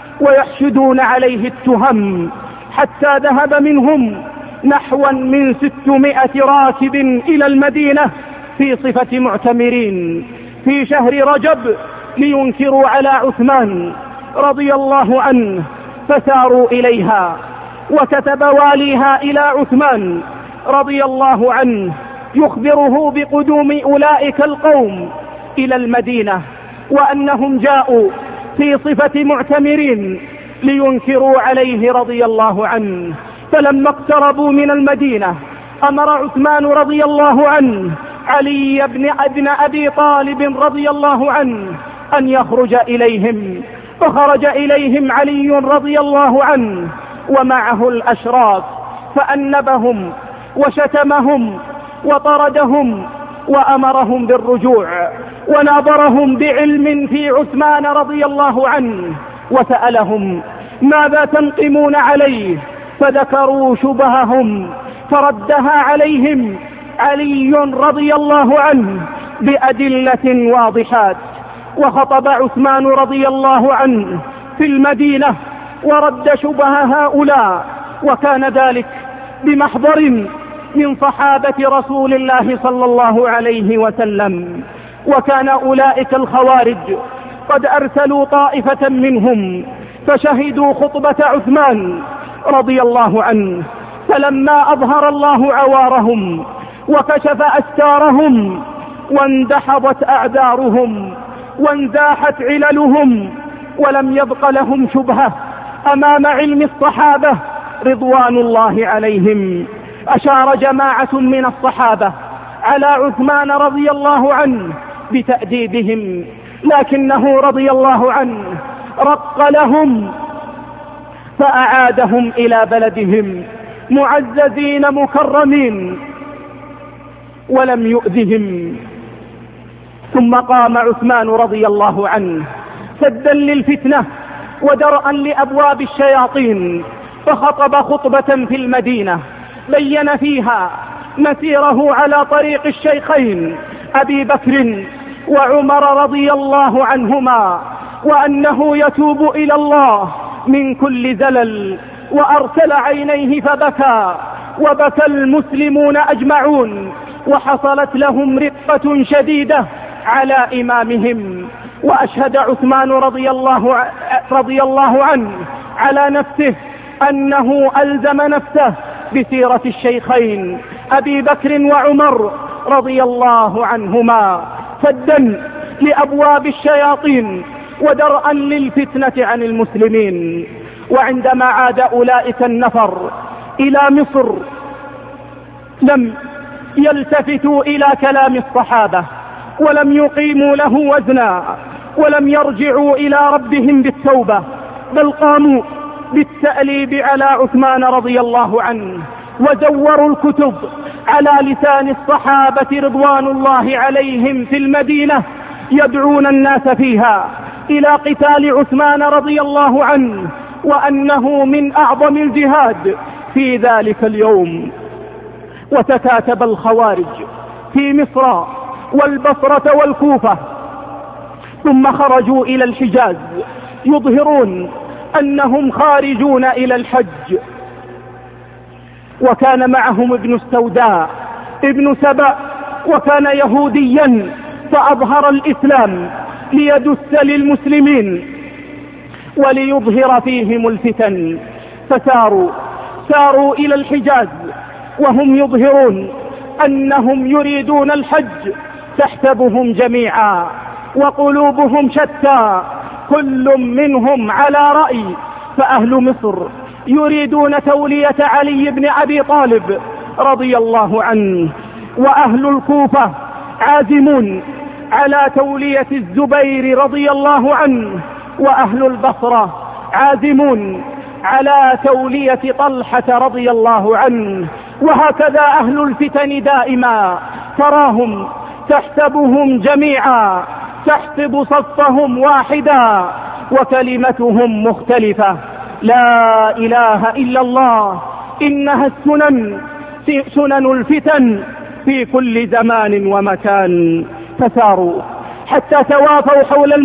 ويحشدون عليه التهم، حتى ذهب منهم نحو من 600 راكب إلى المدينة في صفة معتمرين في شهر رجب لينكروا على عثمان رضي الله عنه، فساروا إليها. وكتب واليها إلى عثمان رضي الله عنه يخبره بقدوم أولئك القوم إلى المدينة، وأنهم جاءوا في صفة معتمرين لينكروا عليه رضي الله عنه. فلما اقتربوا من المدينة أمر عثمان رضي الله عنه علي بن أبي طالب رضي الله عنه أن يخرج إليهم، فخرج إليهم علي رضي الله عنه ومعه الأشراف، فأنبهم وشتمهم وطردهم وأمرهم بالرجوع، وناظرهم بعلم في عثمان رضي الله عنه، وسألهم: ماذا تنقمون عليه؟ فذكروا شبههم، فردها عليهم علي رضي الله عنه بأدلة واضحات. وخطب عثمان رضي الله عنه في المدينة ورد شبه هؤلاء، وكان ذلك بمحضر من صحابة رسول الله صلى الله عليه وسلم. وكان أولئك الخوارج قد أرسلوا طائفة منهم فشهدوا خطبة عثمان رضي الله عنه، فلما أظهر الله عوارهم وكشف أستارهم واندحضت أعذارهم وانزاحت عللهم ولم يبق لهم شبهة أمام علم الصحابة رضوان الله عليهم، أشار جماعة من الصحابة على عثمان رضي الله عنه بتأديبهم، لكنه رضي الله عنه رق لهم فأعادهم إلى بلدهم معززين مكرمين ولم يؤذهم. ثم قام عثمان رضي الله عنه سدا للفتنة ودرءا لأبواب الشياطين، فخطب خطبة في المدينة بين فيها مسيره على طريق الشيخين أبي بكر وعمر رضي الله عنهما، وأنه يتوب إلى الله من كل زلل، وأرسل عينيه فبكى، وبكى المسلمون أجمعون، وحصلت لهم رقة شديدة على إمامهم. وأشهد عثمان رضي الله عنه على نفسه أنه ألزم نفسه بسيرة الشيخين أبي بكر وعمر رضي الله عنهما، سدا لأبواب الشياطين ودرءا للفتنة عن المسلمين. وعندما عاد أولئك النفر إلى مصر لم يلتفتوا إلى كلام الصحابة، ولم يقيموا له وزنا، ولم يرجعوا إلى ربهم بالتوبة، بل قاموا بالتأليب على عثمان رضي الله عنه، وزوروا الكتب على لسان الصحابة رضوان الله عليهم في المدينة، يدعون الناس فيها إلى قتال عثمان رضي الله عنه، وأنه من أعظم الجهاد في ذلك اليوم. وتكاتب الخوارج في مصر والبصرة والكوفة، ثم خرجوا إلى الحجاز يظهرون أنهم خارجون إلى الحج. وكان معهم ابن السوداء ابن سبأ، وكان يهوديا فأظهر الإسلام ليدس للمسلمين وليظهر فيهم الفتن. ساروا إلى الحجاز وهم يظهرون أنهم يريدون الحج، تحسبهم جميعا وقلوبهم شتى، كل منهم على رأي. فأهل مصر يريدون تولية علي بن أبي طالب رضي الله عنه، وأهل الكوفة عازمون على تولية الزبير رضي الله عنه، وأهل البصرة عازمون على تولية طلحة رضي الله عنه. وهكذا أهل الفتن دائما تراهم تحسبهم جميعا، تحسب صفهم واحدا، وكلمتهم مختلفة. لا إله إلا الله، إنها سنن الفتن في كل زمان ومكان. فساروا حتى توافوا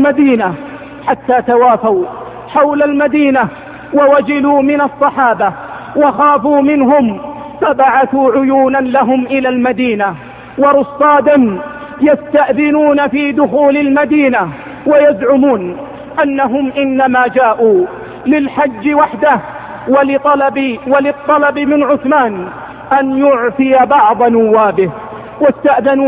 حول المدينة ووجلوا من الصحابة وخافوا منهم، فبعثوا عيونا لهم إلى المدينة ورصادا يستأذنون في دخول المدينة، ويزعمون أنهم إنما جاءوا للحج وحده، وللطلب من عثمان أن يعفي بعض نوابه. واستأذنوا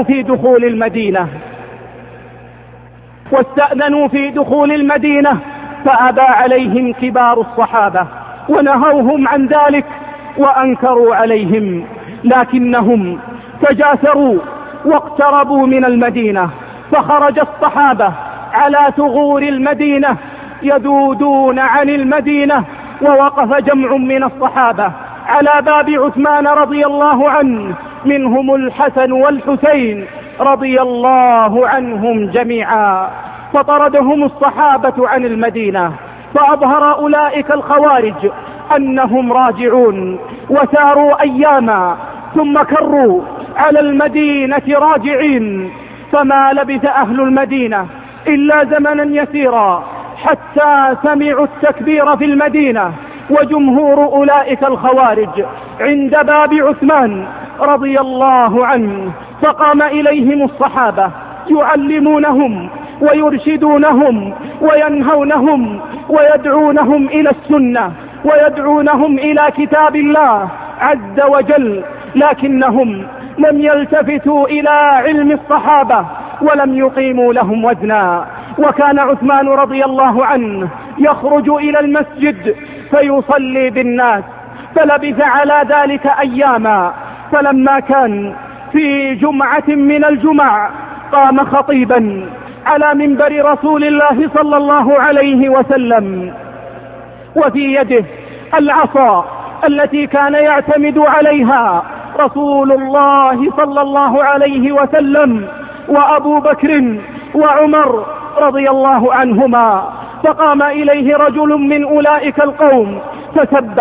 في دخول المدينة فأبى عليهم كبار الصحابة ونهوهم عن ذلك وأنكروا عليهم، لكنهم تجاسروا واقتربوا من المدينة، فخرج الصحابة على ثغور المدينة يذودون عن المدينة، ووقف جمع من الصحابة على باب عثمان رضي الله عنه، منهم الحسن والحسين رضي الله عنهم جميعا، فطردهم الصحابة عن المدينة. فأظهر أولئك الخوارج أنهم راجعون، وساروا أياما ثم كروا على المدينة راجعين. فما لبث أهل المدينة إلا زمنا يسيرا حتى سمعوا التكبير في المدينة، وجمهور أولئك الخوارج عند باب عثمان رضي الله عنه. فقام إليهم الصحابة يعلمونهم ويرشدونهم وينهونهم ويدعونهم إلى السنة ويدعونهم إلى كتاب الله عز وجل، لكنهم لم يلتفتوا إلى علم الصحابة ولم يقيموا لهم وزنا. وكان عثمان رضي الله عنه يخرج إلى المسجد فيصلي بالناس، فلبث على ذلك أياما، فلما كان في جمعة من الجمع قام خطيبا على منبر رسول الله صلى الله عليه وسلم، وفي يده العصا التي كان يعتمد عليها رسول الله صلى الله عليه وسلم وأبو بكر وعمر رضي الله عنهما. فقام إليه رجل من أولئك القوم فسبه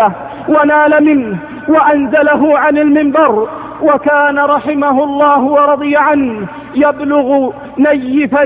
ونال منه وأنزله عن المنبر، وكان رحمه الله ورضي عنه يبلغ نيفا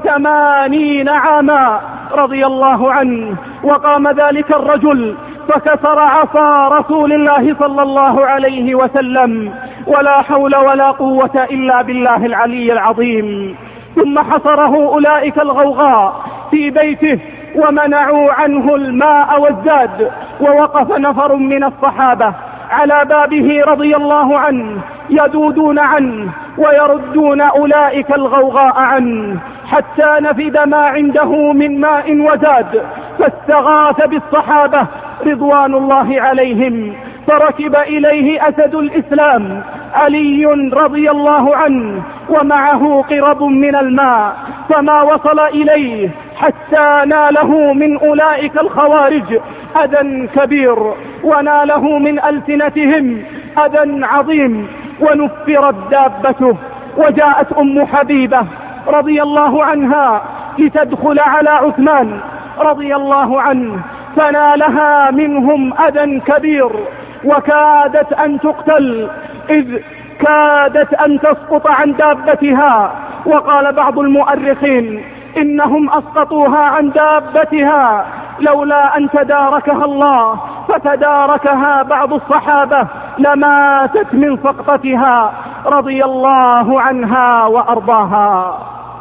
80 عاما رضي الله عنه. وقام ذلك الرجل فكسر عصا رسول الله صلى الله عليه وسلم، ولا حول ولا قوة إلا بالله العلي العظيم. ثم حصره أولئك الغوغاء في بيته ومنعوا عنه الماء والزاد، ووقف نفر من الصحابة على بابه رضي الله عنه يدودون عنه ويردون أولئك الغوغاء عنه، حتى نفد ما عنده من ماء وزاد، فاستغاث بالصحابة رضوان الله عليهم، فركب إليه أسد الإسلام علي رضي الله عنه ومعه قرب من الماء، فما وصل إليه حتى ناله من أولئك الخوارج أذى كبير، وناله من ألسنتهم أذى عظيم، ونفرت دابته. وجاءت أم حبيبة رضي الله عنها لتدخل على عثمان رضي الله عنه، فنالها منهم أذى كبير، وكادت أن تقتل، إذ كادت أن تسقط عن دابتها. وقال بعض المؤرخين إنهم أسقطوها عن دابتها لولا أن تداركها الله، فتداركها بعض الصحابة لماتت من سقطتها رضي الله عنها وأرضاها.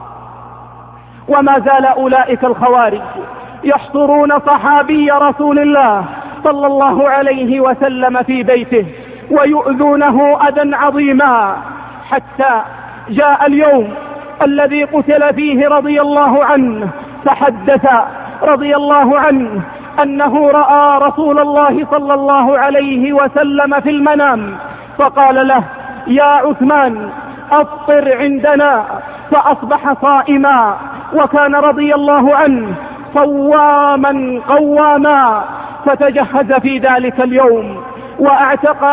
وما زال أولئك الخوارج يحصرون صحابي رسول الله صلى الله عليه وسلم في بيته ويؤذونه أذى عظيما، حتى جاء اليوم الذي قتل فيه رضي الله عنه، فحدث رضي الله عنه أنه رأى رسول الله صلى الله عليه وسلم في المنام، فقال له: يا عثمان أفطر عندنا، فأصبح صائما. وكان رضي الله عنه صواما قواما، فتجهز في ذلك اليوم واعتق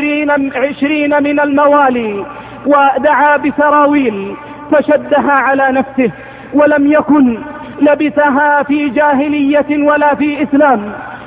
20 من الموالي، ودعا بسراويل فشدها على نفسه، ولم يكن لبثها في جاهلية ولا في إسلام،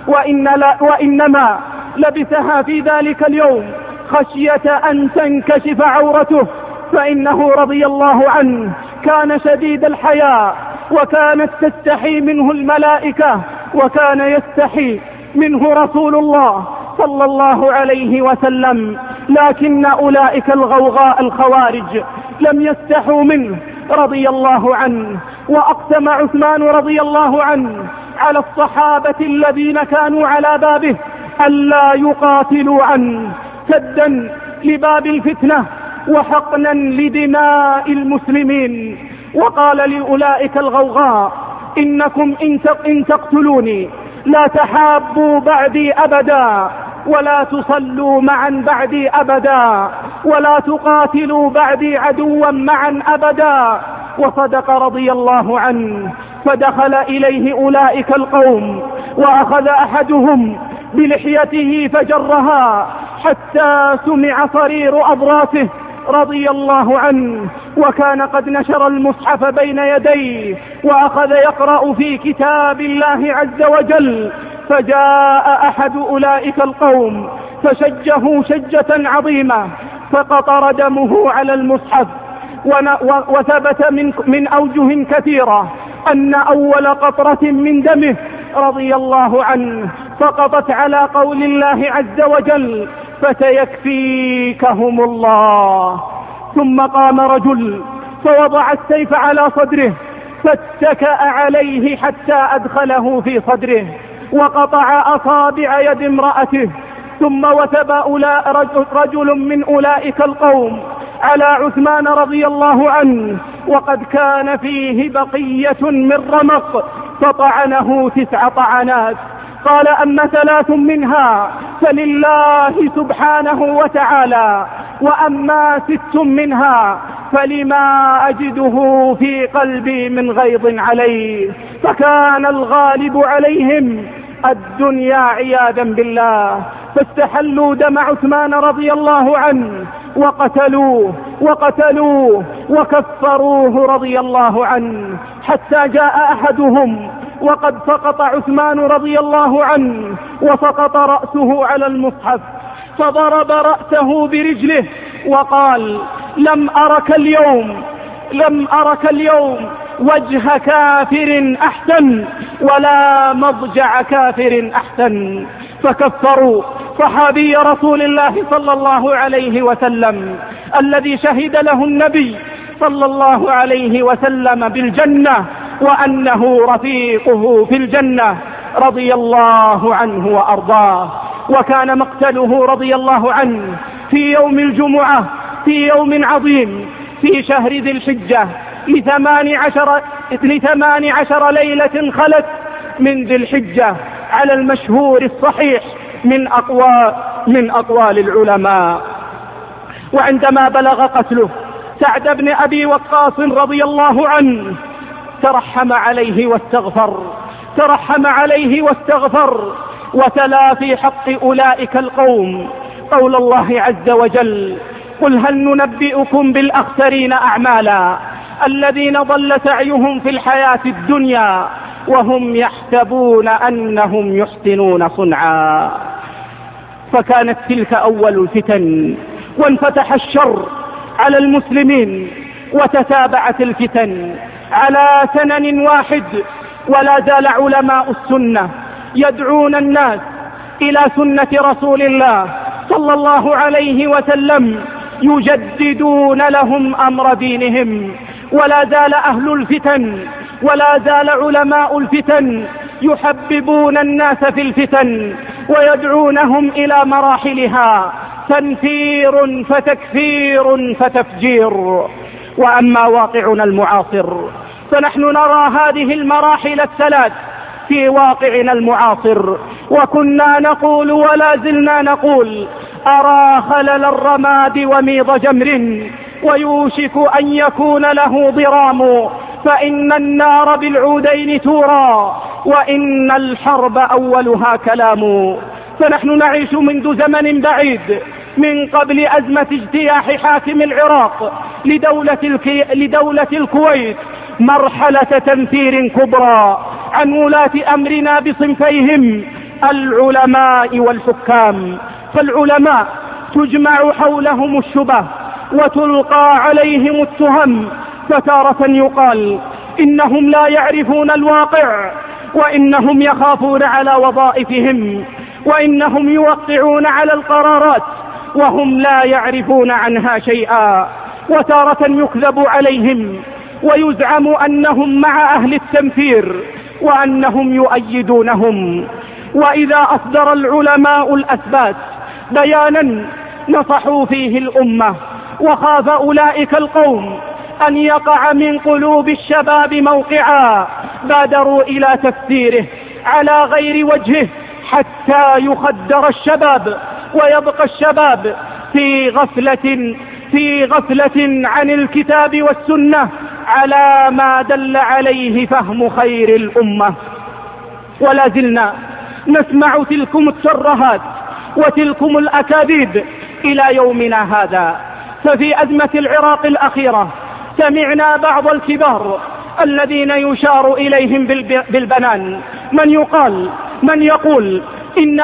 وإنما لبثها في ذلك اليوم خشية أن تنكشف عورته، فإنه رضي الله عنه كان شديد الحياء، وكانت تستحي منه الملائكة، وكان يستحي منه رسول الله صلى الله عليه وسلم. لكن أولئك الغوغاء الخوارج لم يستحوا منه رضي الله عنه. وأقسم عثمان رضي الله عنه على الصحابة الذين كانوا على بابه ألا يقاتلوا عنه، سدا لباب الفتنة وحقنا لدماء المسلمين. وقال لأولئك الغوغاء: إنكم إن تقتلوني لا تحابوا بعدي أبدا، ولا تصلوا معا بعدي أبدا، ولا تقاتلوا بعدي عدوا معا أبدا. وصدق رضي الله عنه. فدخل إليه أولئك القوم، وأخذ أحدهم بلحيته فجرها حتى سمع صرير أضراسه رضي الله عنه، وكان قد نشر المصحف بين يديه وأخذ يقرأ في كتاب الله عز وجل. فجاء أحد أولئك القوم فشجه شجة عظيمة، فقطر دمه على المصحف. وثبت من أوجه كثيرة أن أول قطرة من دمه رضي الله عنه سقطت على قول الله عز وجل: فسيكفيكهم الله. ثم قام رجل فوضع السيف على صدره، فاتكأ عليه حتى أدخله في صدره، وقطع أصابع يد امرأته. ثم وثب رجل من أولئك القوم على عثمان رضي الله عنه، وقد كان فيه بقية من رمق، فطعنه 9 طعنات. قال: أما 3 منها فلله سبحانه وتعالى، وأما 6 منها فلما أجده في قلبي من غيظ عليه. فكان الغالب عليهم الدنيا عياذا بالله، فاستحلوا دم عثمان رضي الله عنه وقتلوه وكفروه رضي الله عنه، حتى جاء أحدهم وقد سقط عثمان رضي الله عنه وسقط رأسه على المصحف، فضرب رأسه برجله وقال: لم أرك اليوم وجه كافر أحسن ولا مضجع كافر أحسن. فكفروا صحابي رسول الله صلى الله عليه وسلم الذي شهد له النبي صلى الله عليه وسلم بالجنة وأنه رفيقه في الجنة، رضي الله عنه وأرضاه. وكان مقتله رضي الله عنه في يوم الجمعة، في يوم عظيم في شهر ذي الحجة، ل18 ليلة خلت من ذي الحجة، على المشهور الصحيح من أقوال العلماء. وعندما بلغ قتله سعد بن أبي وقاص رضي الله عنه ترحم عليه واستغفر وتلا في حق أولئك القوم قول الله عز وجل: قل هل ننبئكم بالأخسرين أعمالا الذين ضل سعيهم في الحياة الدنيا وهم يحسبون أنهم يحسنون صنعا. فكانت تلك أول الفتن، وانفتح الشر على المسلمين، وتتابعت الفتن على سنن واحد. ولا زال علماء السنة يدعون الناس إلى سنة رسول الله صلى الله عليه وسلم، يجددون لهم أمر دينهم. ولا زال أهل الفتن، ولا زال علماء الفتن يحببون الناس في الفتن ويدعونهم إلى مراحلها: تنفير فتكفير فتفجير. وأما واقعنا المعاصر فنحن نرى هذه المراحل الثلاث في واقعنا المعاصر، وكنا نقول ولا زلنا نقول: أرى خلل الرماد وميض جمر ويوشك أن يكون له ضرام، فإن النار بالعودين تورى وإن الحرب أولها كلام. فنحن نعيش منذ زمن بعيد، من قبل أزمة اجتياح حاكم العراق لدولة الكويت، مرحلة تنفير كبرى عن ولاة أمرنا بصنفيهم: العلماء والحكام. فالعلماء تجمع حولهم الشبه وتلقى عليهم التهم، فتارة يقال إنهم لا يعرفون الواقع، وإنهم يخافون على وظائفهم، وإنهم يوقعون على القرارات وهم لا يعرفون عنها شيئا. وتارة يكذب عليهم ويزعم أنهم مع أهل التنفير وأنهم يؤيدونهم. وإذا أصدر العلماء الأثبات بيانا نصحوا فيه الأمة، وخاف أولئك القوم أن يقع من قلوب الشباب موقعا، بادروا إلى تفسيره على غير وجهه حتى يخدر الشباب ويبقى الشباب في غفلة عن الكتاب والسنة على ما دل عليه فهم خير الأمة. ولا زلنا نسمع تلكم الترهات وتلكم الأكاذيب إلى يومنا هذا. ففي أزمة العراق الأخيرة سمعنا بعض الكبار الذين يشار إليهم بالبنان من يقول إن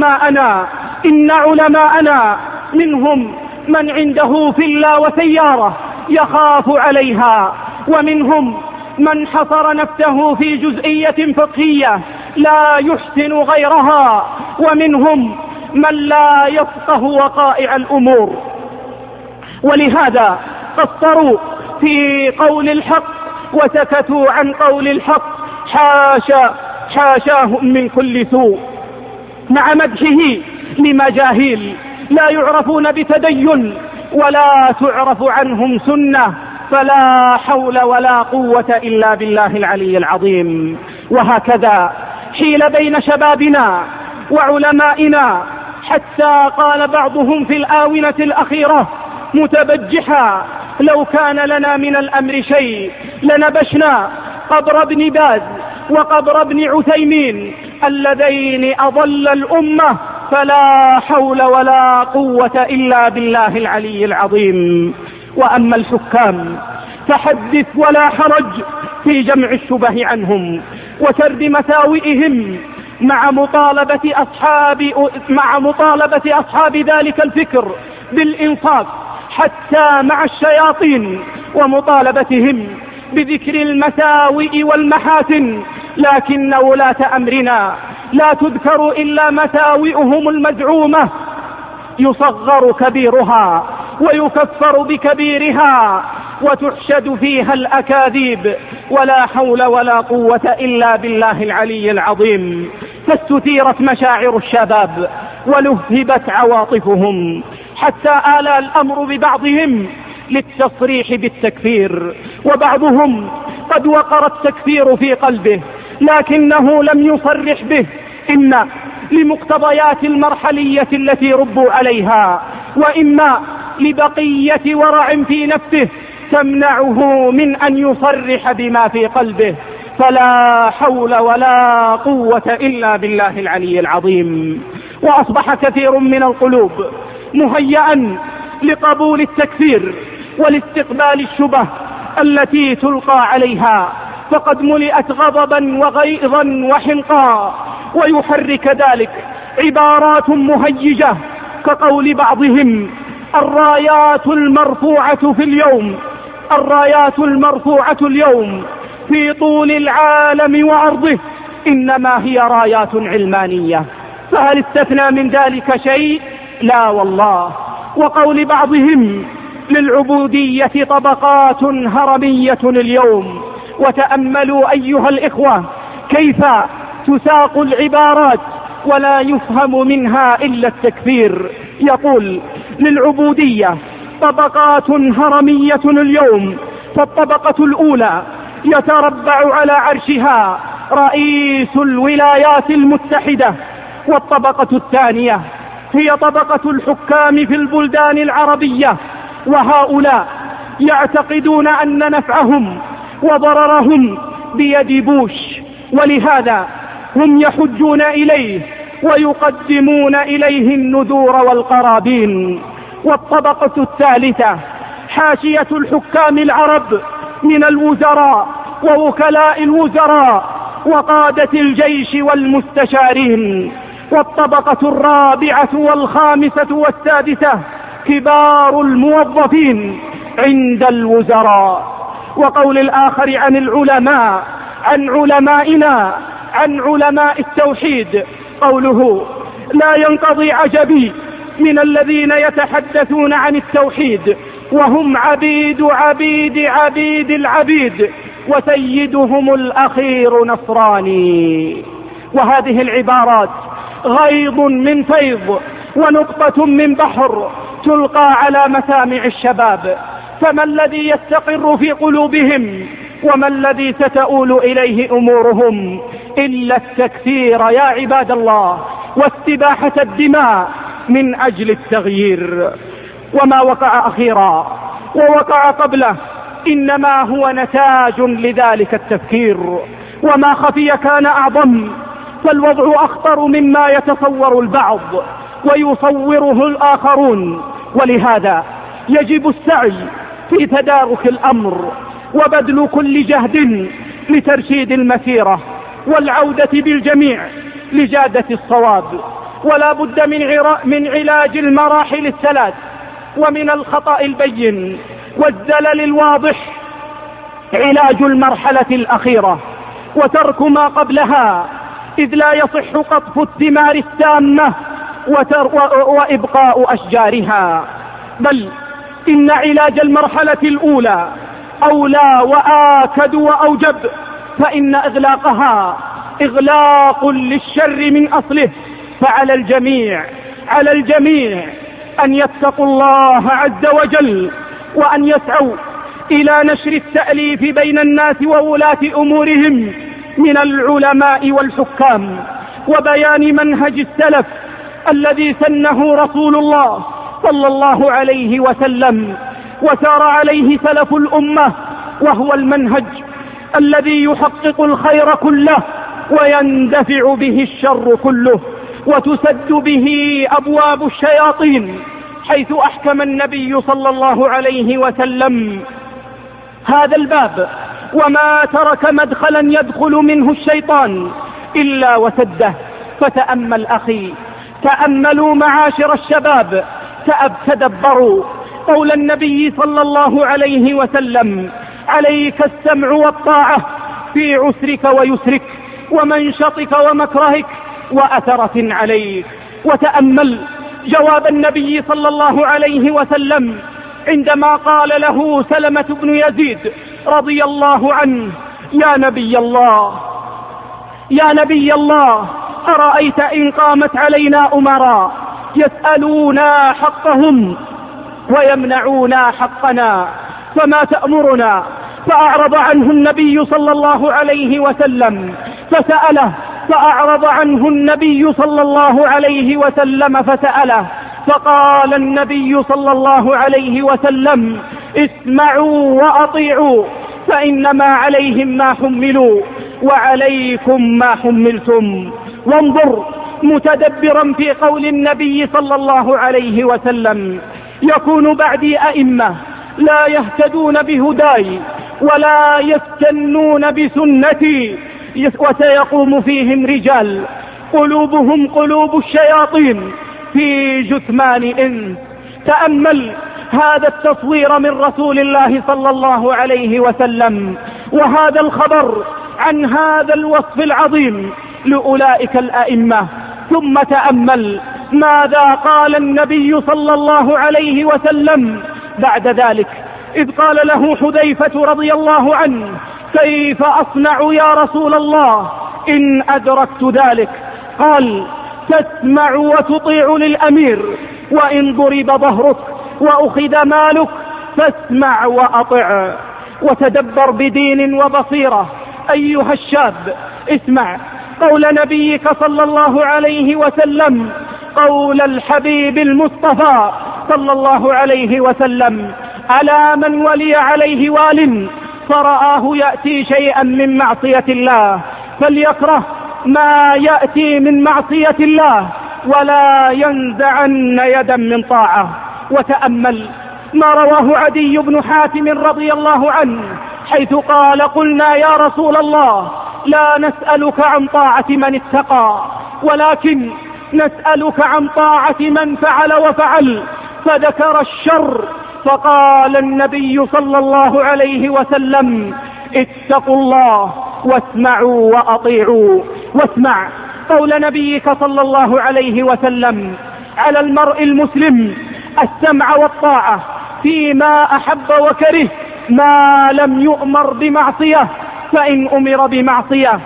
علماءنا منهم من عنده فيلا وسيارة يخاف عليها، ومنهم من حصر نفسه في جزئية فقهية لا يحسن غيرها، ومنهم من لا يفقه وقائع الأمور. ولهذا قصروا في قول الحق وسكتوا عن قول الحق، حاشاهم من كل سوء، مع مدحه لمجاهيل لا يعرفون بتدين ولا تعرف عنهم سنة، فلا حول ولا قوة إلا بالله العلي العظيم. وهكذا حيل بين شبابنا وعلمائنا، حتى قال بعضهم في الآونة الأخيرة متبجحا: لو كان لنا من الأمر شيء لنبشنا قبر ابن باز وقبر ابن عثيمين اللذين أضل الأمة، فلا حول ولا قوة إلا بالله العلي العظيم. وأما الحكام فحدث ولا حرج في جمع الشبه عنهم، وسرد مساوئهم مع مطالبة أصحاب ذلك الفكر بالإنصاف حتى مع الشياطين، ومطالبتهم بذكر المساوئ والمحاسن. لكن ولاة أمرنا لا تذكر إلا مساوئهم المزعومة، يصغر كبيرها ويكفر بكبيرها وتحشد فيها الأكاذيب، ولا حول ولا قوة إلا بالله العلي العظيم. فاستثيرت مشاعر الشباب ولهبت عواطفهم حتى آل الأمر ببعضهم للتصريح بالتكفير، وبعضهم قد وقر التكفير في قلبه لكنه لم يصرح به، إما لمقتضيات المرحلية التي ربوا عليها، وإما لبقية ورع في نفسه تمنعه من أن يصرح بما في قلبه. فلا حول ولا قوة إلا بالله العلي العظيم. وأصبح كثير من القلوب مهيئا لقبول التكفير ولاستقبال الشبه التي تلقى عليها، فقد ملئت غضبا وغيظا وحنقا، ويحرك ذلك عبارات مهيجة كقول بعضهم: الرايات المرفوعة اليوم في طول العالم وعرضه إنما هي رايات علمانية، فهل استثنى من ذلك شيء؟ لا والله. وقول بعضهم: للعبودية طبقات هرمية اليوم. وتأملوا أيها الإخوة كيف تساق العبارات ولا يفهم منها إلا التكفير. يقول: للعبودية طبقات هرمية اليوم، فالطبقة الأولى يتربع على عرشها رئيس الولايات المتحدة، والطبقة الثانية هي طبقة الحكام في البلدان العربية، وهؤلاء يعتقدون أن نفعهم وضررهم بيد بوش، ولهذا هم يحجون إليه ويقدمون إليه النذور والقرابين. والطبقة الثالثة حاشية الحكام العرب من الوزراء ووكلاء الوزراء وقادة الجيش والمستشارين. والطبقة الرابعة والخامسة والسادسة كبار الموظفين عند الوزراء. وقول الآخر عن العلماء، عن علمائنا، عن علماء التوحيد، قوله: لا ينقضي عجبي من الذين يتحدثون عن التوحيد وهم عبيد عبيد عبيد العبيد وسيدهم الأخير نصراني. وهذه العبارات غيض من فيض ونقطة من بحر تلقى على مسامع الشباب، فما الذي يستقر في قلوبهم وما الذي ستؤول إليه أمورهم إلا التكفير يا عباد الله، واستباحة الدماء من أجل التغيير. وما وقع أخيرا ووقع قبله إنما هو نتاج لذلك التفكير، وما خفي كان أعظم، فالوضع أخطر مما يتصور البعض ويصوره الآخرون. ولهذا يجب السعي في تدارك الأمر وبذل كل جهد لترشيد المسيرة والعودة بالجميع لجادة الصواب. ولا بد من علاج المراحل الثلاث، ومن الخطأ البين والزلل الواضح علاج المرحلة الأخيرة وترك ما قبلها، إذ لا يصح قطف الثمار التامة وإبقاء أشجارها، بل إن علاج المرحلة الأولى أولى وآكد وأوجب، فإن إغلاقها إغلاق للشر من أصله. فعلى الجميع أن يتقوا الله عز وجل، وأن يسعوا إلى نشر التأليف بين الناس وولاة أمورهم من العلماء والحكام، وبيان منهج السلف الذي سنه رسول الله صلى الله عليه وسلم وسار عليه سلف الأمة، وهو المنهج الذي يحقق الخير كله ويندفع به الشر كله، وتسد به أبواب الشياطين، حيث أحكم النبي صلى الله عليه وسلم هذا الباب وما ترك مدخلا يدخل منه الشيطان إلا وسده. فتأمل أخي، تأملوا معاشر الشباب، تدبروا قول النبي صلى الله عليه وسلم: عليك السمع والطاعة في عسرك ويسرك ومنشطك ومكرهك وأثرة عليك. وتأمل جواب النبي صلى الله عليه وسلم عندما قال له سلمة بن يزيد رضي الله عنه: يا نبي الله أرأيت إن قامت علينا أمراء يسألونا حقهم ويمنعونا حقنا فما تأمرنا؟ فأعرض عنه النبي صلى الله عليه وسلم فسأله، فأعرض عنه النبي صلى الله عليه وسلم فسأله، فقال النبي صلى الله عليه وسلم: اسمعوا وأطيعوا فإنما عليهم ما حملوا وعليكم ما حملتم. وانظر متدبرا في قول النبي صلى الله عليه وسلم: يكون بعدي أئمة لا يهتدون بهداي ولا يستنون بسنتي، وسيقوم فيهم رجال قلوبهم قلوب الشياطين في جثمان إنس. تأمل هذا التصوير من رسول الله صلى الله عليه وسلم، وهذا الخبر عن هذا الوصف العظيم لأولئك الأئمة. ثم تأمل ماذا قال النبي صلى الله عليه وسلم بعد ذلك، إذ قال له حذيفة رضي الله عنه: كيف أصنع يا رسول الله إن أدركت ذلك؟ قال: تسمع وتطيع للأمير، وإن ضرب ظهرك وأخذ مالك فاسمع وأطع. وتدبر بدين وبصيرة أيها الشاب، اسمع قول نبيك صلى الله عليه وسلم، قول الحبيب المصطفى صلى الله عليه وسلم: ألا من ولي عليه وال فرآه يأتي شيئا من معصية الله فليكره ما يأتي من معصية الله ولا ينزعن يدا من طاعة. وتأمل ما رواه عدي بن حاتم رضي الله عنه حيث قال: قلنا يا رسول الله لا نسألك عن طاعة من اتقى ولكن نسألك عن طاعة من فعل وفعل، فذكر الشر، فقال النبي صلى الله عليه وسلم: اتقوا الله واسمعوا وأطيعوا. واسمع قول نبيك صلى الله عليه وسلم: على المرء المسلم السمع والطاعة فيما أحب وكره ما لم يؤمر بمعصية، فإن أمر بمعصية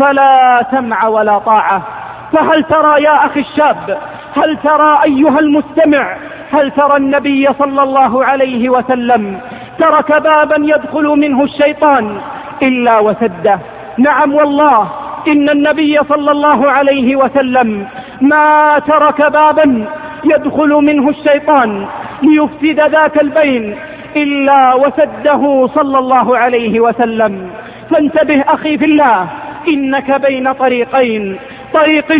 فلا سمع ولا طاعة. فهل ترى يا أخي الشاب، هل ترى أيها المستمع، هل ترى النبي صلى الله عليه وسلم ترك بابا يدخل منه الشيطان إلا وسده؟ نعم والله، إن النبي صلى الله عليه وسلم ما ترك بابا يدخل منه الشيطان ليفسد ذاك البين إلا وسده صلى الله عليه وسلم. فانتبه أخي في الله، إنك بين طريقين: طريق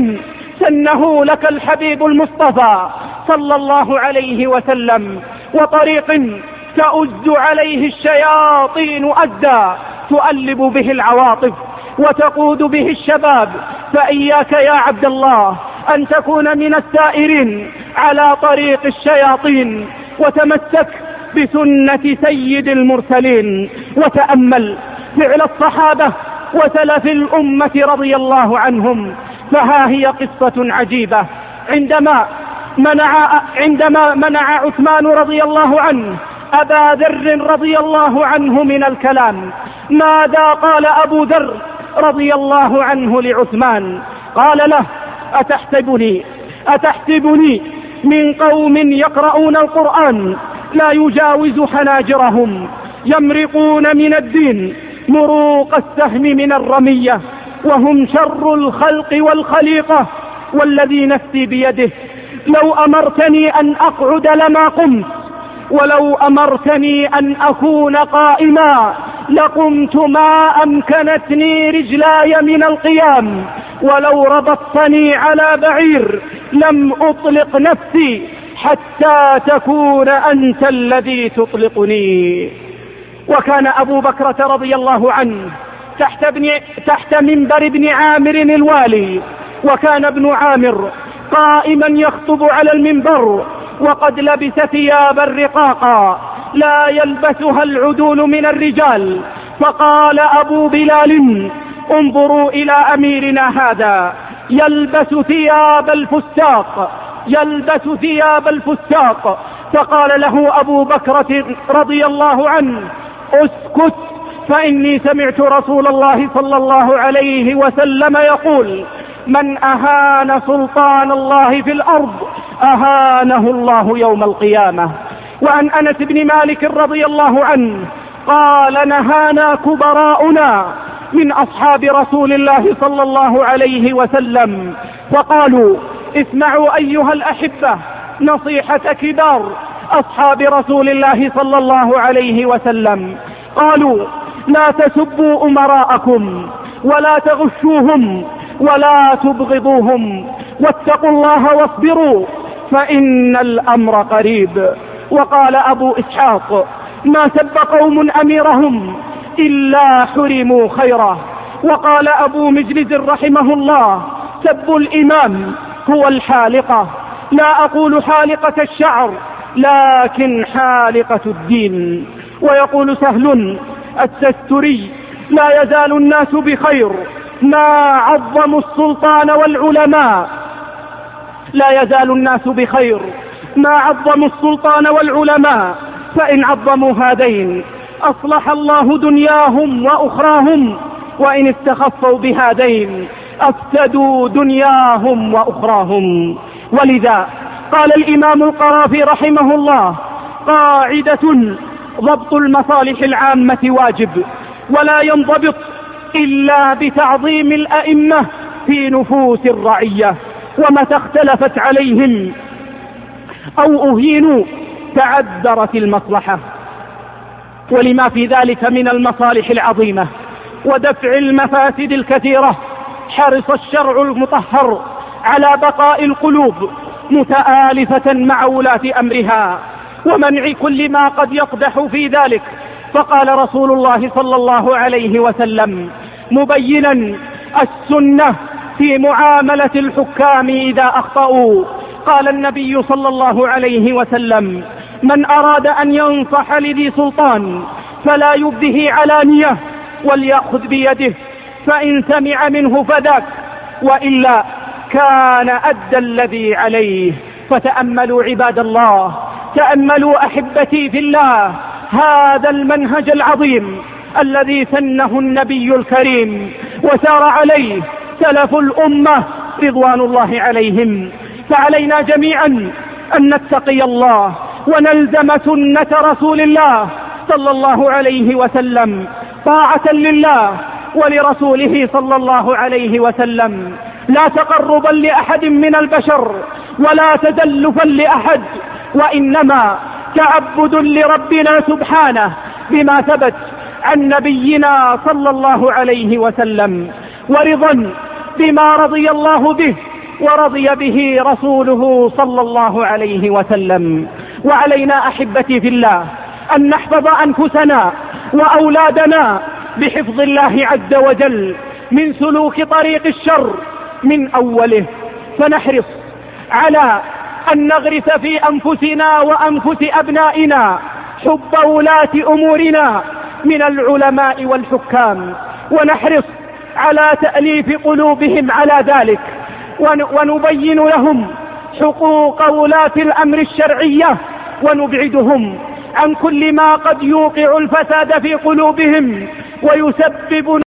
سنه لك الحبيب المصطفى صلى الله عليه وسلم، وطريق تؤز عليه الشياطين أزا تؤلب به العواطف وتقود به الشباب. فإياك يا عبد الله أن تكون من السائرين على طريق الشياطين، وتمسك بسنة سيد المرسلين. وتأمل فعل الصحابة وسلف الأمة رضي الله عنهم، فها هي قصة عجيبة. عندما منع عثمان رضي الله عنه أبا ذر رضي الله عنه من الكلام، ماذا قال أبو ذر رضي الله عنه لعثمان؟ قال له: أتحسبني من قوم يقرؤون القرآن لا يجاوز حناجرهم يمرقون من الدين مروق السهم من الرمية وهم شر الخلق والخليقة، والذي نفسي بيده لو أمرتني أن أقعد لما قمت، ولو أمرتني أن أكون قائما لقمت ما أمكنتني رجلاي من القيام، ولو ربطتني على بعير لم أطلق نفسي حتى تكون أنت الذي تطلقني. وكان أبو بكرة رضي الله عنه تحت منبر ابن عامر الوالي، وكان ابن عامر قائما يخطب على المنبر وقد لبس ثيابا رقاقا لا يلبسها العدول من الرجال، فقال أبو بلال: انظروا إلى أميرنا هذا يلبس ثياب الفساق. فقال له أبو بكرة رضي الله عنه: اسكت، فإني سمعت رسول الله صلى الله عليه وسلم يقول: من أهان سلطان الله في الأرض أهانه الله يوم القيامة. وعن أنس بن مالك رضي الله عنه قال: نهانا كبراؤنا من أصحاب رسول الله صلى الله عليه وسلم فقالوا: اسمعوا أيها الأحبة نصيحة كبار أصحاب رسول الله صلى الله عليه وسلم. قالوا: لا تسبوا أمراءكم ولا تغشوهم ولا تبغضوهم، واتقوا الله واصبروا فإن الأمر قريب. وقال أبو إسحاق: ما سب قوم أميرهم إلا حرموا خيره. وقال أبو مجلد رحمه الله: سب الإمام هو الحالقة، لا أقول حالقة الشعر لكن حالقة الدين. ويقول سهل التستري: لا يزال الناس بخير ما عظموا السلطان والعلماء، لا يزال الناس بخير ما عظموا السلطان والعلماء، فإن عظموا هذين أصلح الله دنياهم وأخراهم، وإن استخفوا بهذين أفسدوا دنياهم وأخراهم. ولذا قال الإمام القرافي رحمه الله: قاعدة: ضبط المصالح العامة واجب، ولا ينضبط إلا بتعظيم الأئمة في نفوس الرعية، ومتى اختلفت عليهم أو أهينوا تعذرت المصلحة. ولما في ذلك من المصالح العظيمة ودفع المفاسد الكثيرة حرص الشرع المطهر على بقاء القلوب متآلفة مع ولاة أمرها ومنع كل ما قد يقدح في ذلك. فقال رسول الله صلى الله عليه وسلم مبينا السنة في معاملة الحكام إذا أخطأوا، قال النبي صلى الله عليه وسلم: من أراد أن ينصح لذي سلطان فلا يبده علانية وليأخذ بيده، فإن سمع منه فذاك، وإلا كان أدى الذي عليه. فتأملوا عباد الله، تأملوا أحبتي في الله هذا المنهج العظيم الذي سنه النبي الكريم وسار عليه سلف الأمة رضوان الله عليهم. فعلينا جميعا أن نتقي الله ونلزم سنة رسول الله صلى الله عليه وسلم طاعة لله ولرسوله صلى الله عليه وسلم، لا تقربا لأحد من البشر ولا تزلفا لأحد، وإنما تعبد لربنا سبحانه بما ثبت عن نبينا صلى الله عليه وسلم، ورضا بما رضي الله به ورضي به رسوله صلى الله عليه وسلم. وعلينا أحبتي في الله أن نحفظ أنفسنا وأولادنا بحفظ الله عز وجل من سلوك طريق الشر من أوله، فنحرص على أن نغرس في أنفسنا وأنفس أبنائنا حب ولاة أمورنا من العلماء والحكام، ونحرص على تأليف قلوبهم على ذلك، ونبين لهم حقوق ولاة الأمر الشرعية، ونبعدهم عن كل ما قد يوقع الفساد في قلوبهم ويسبب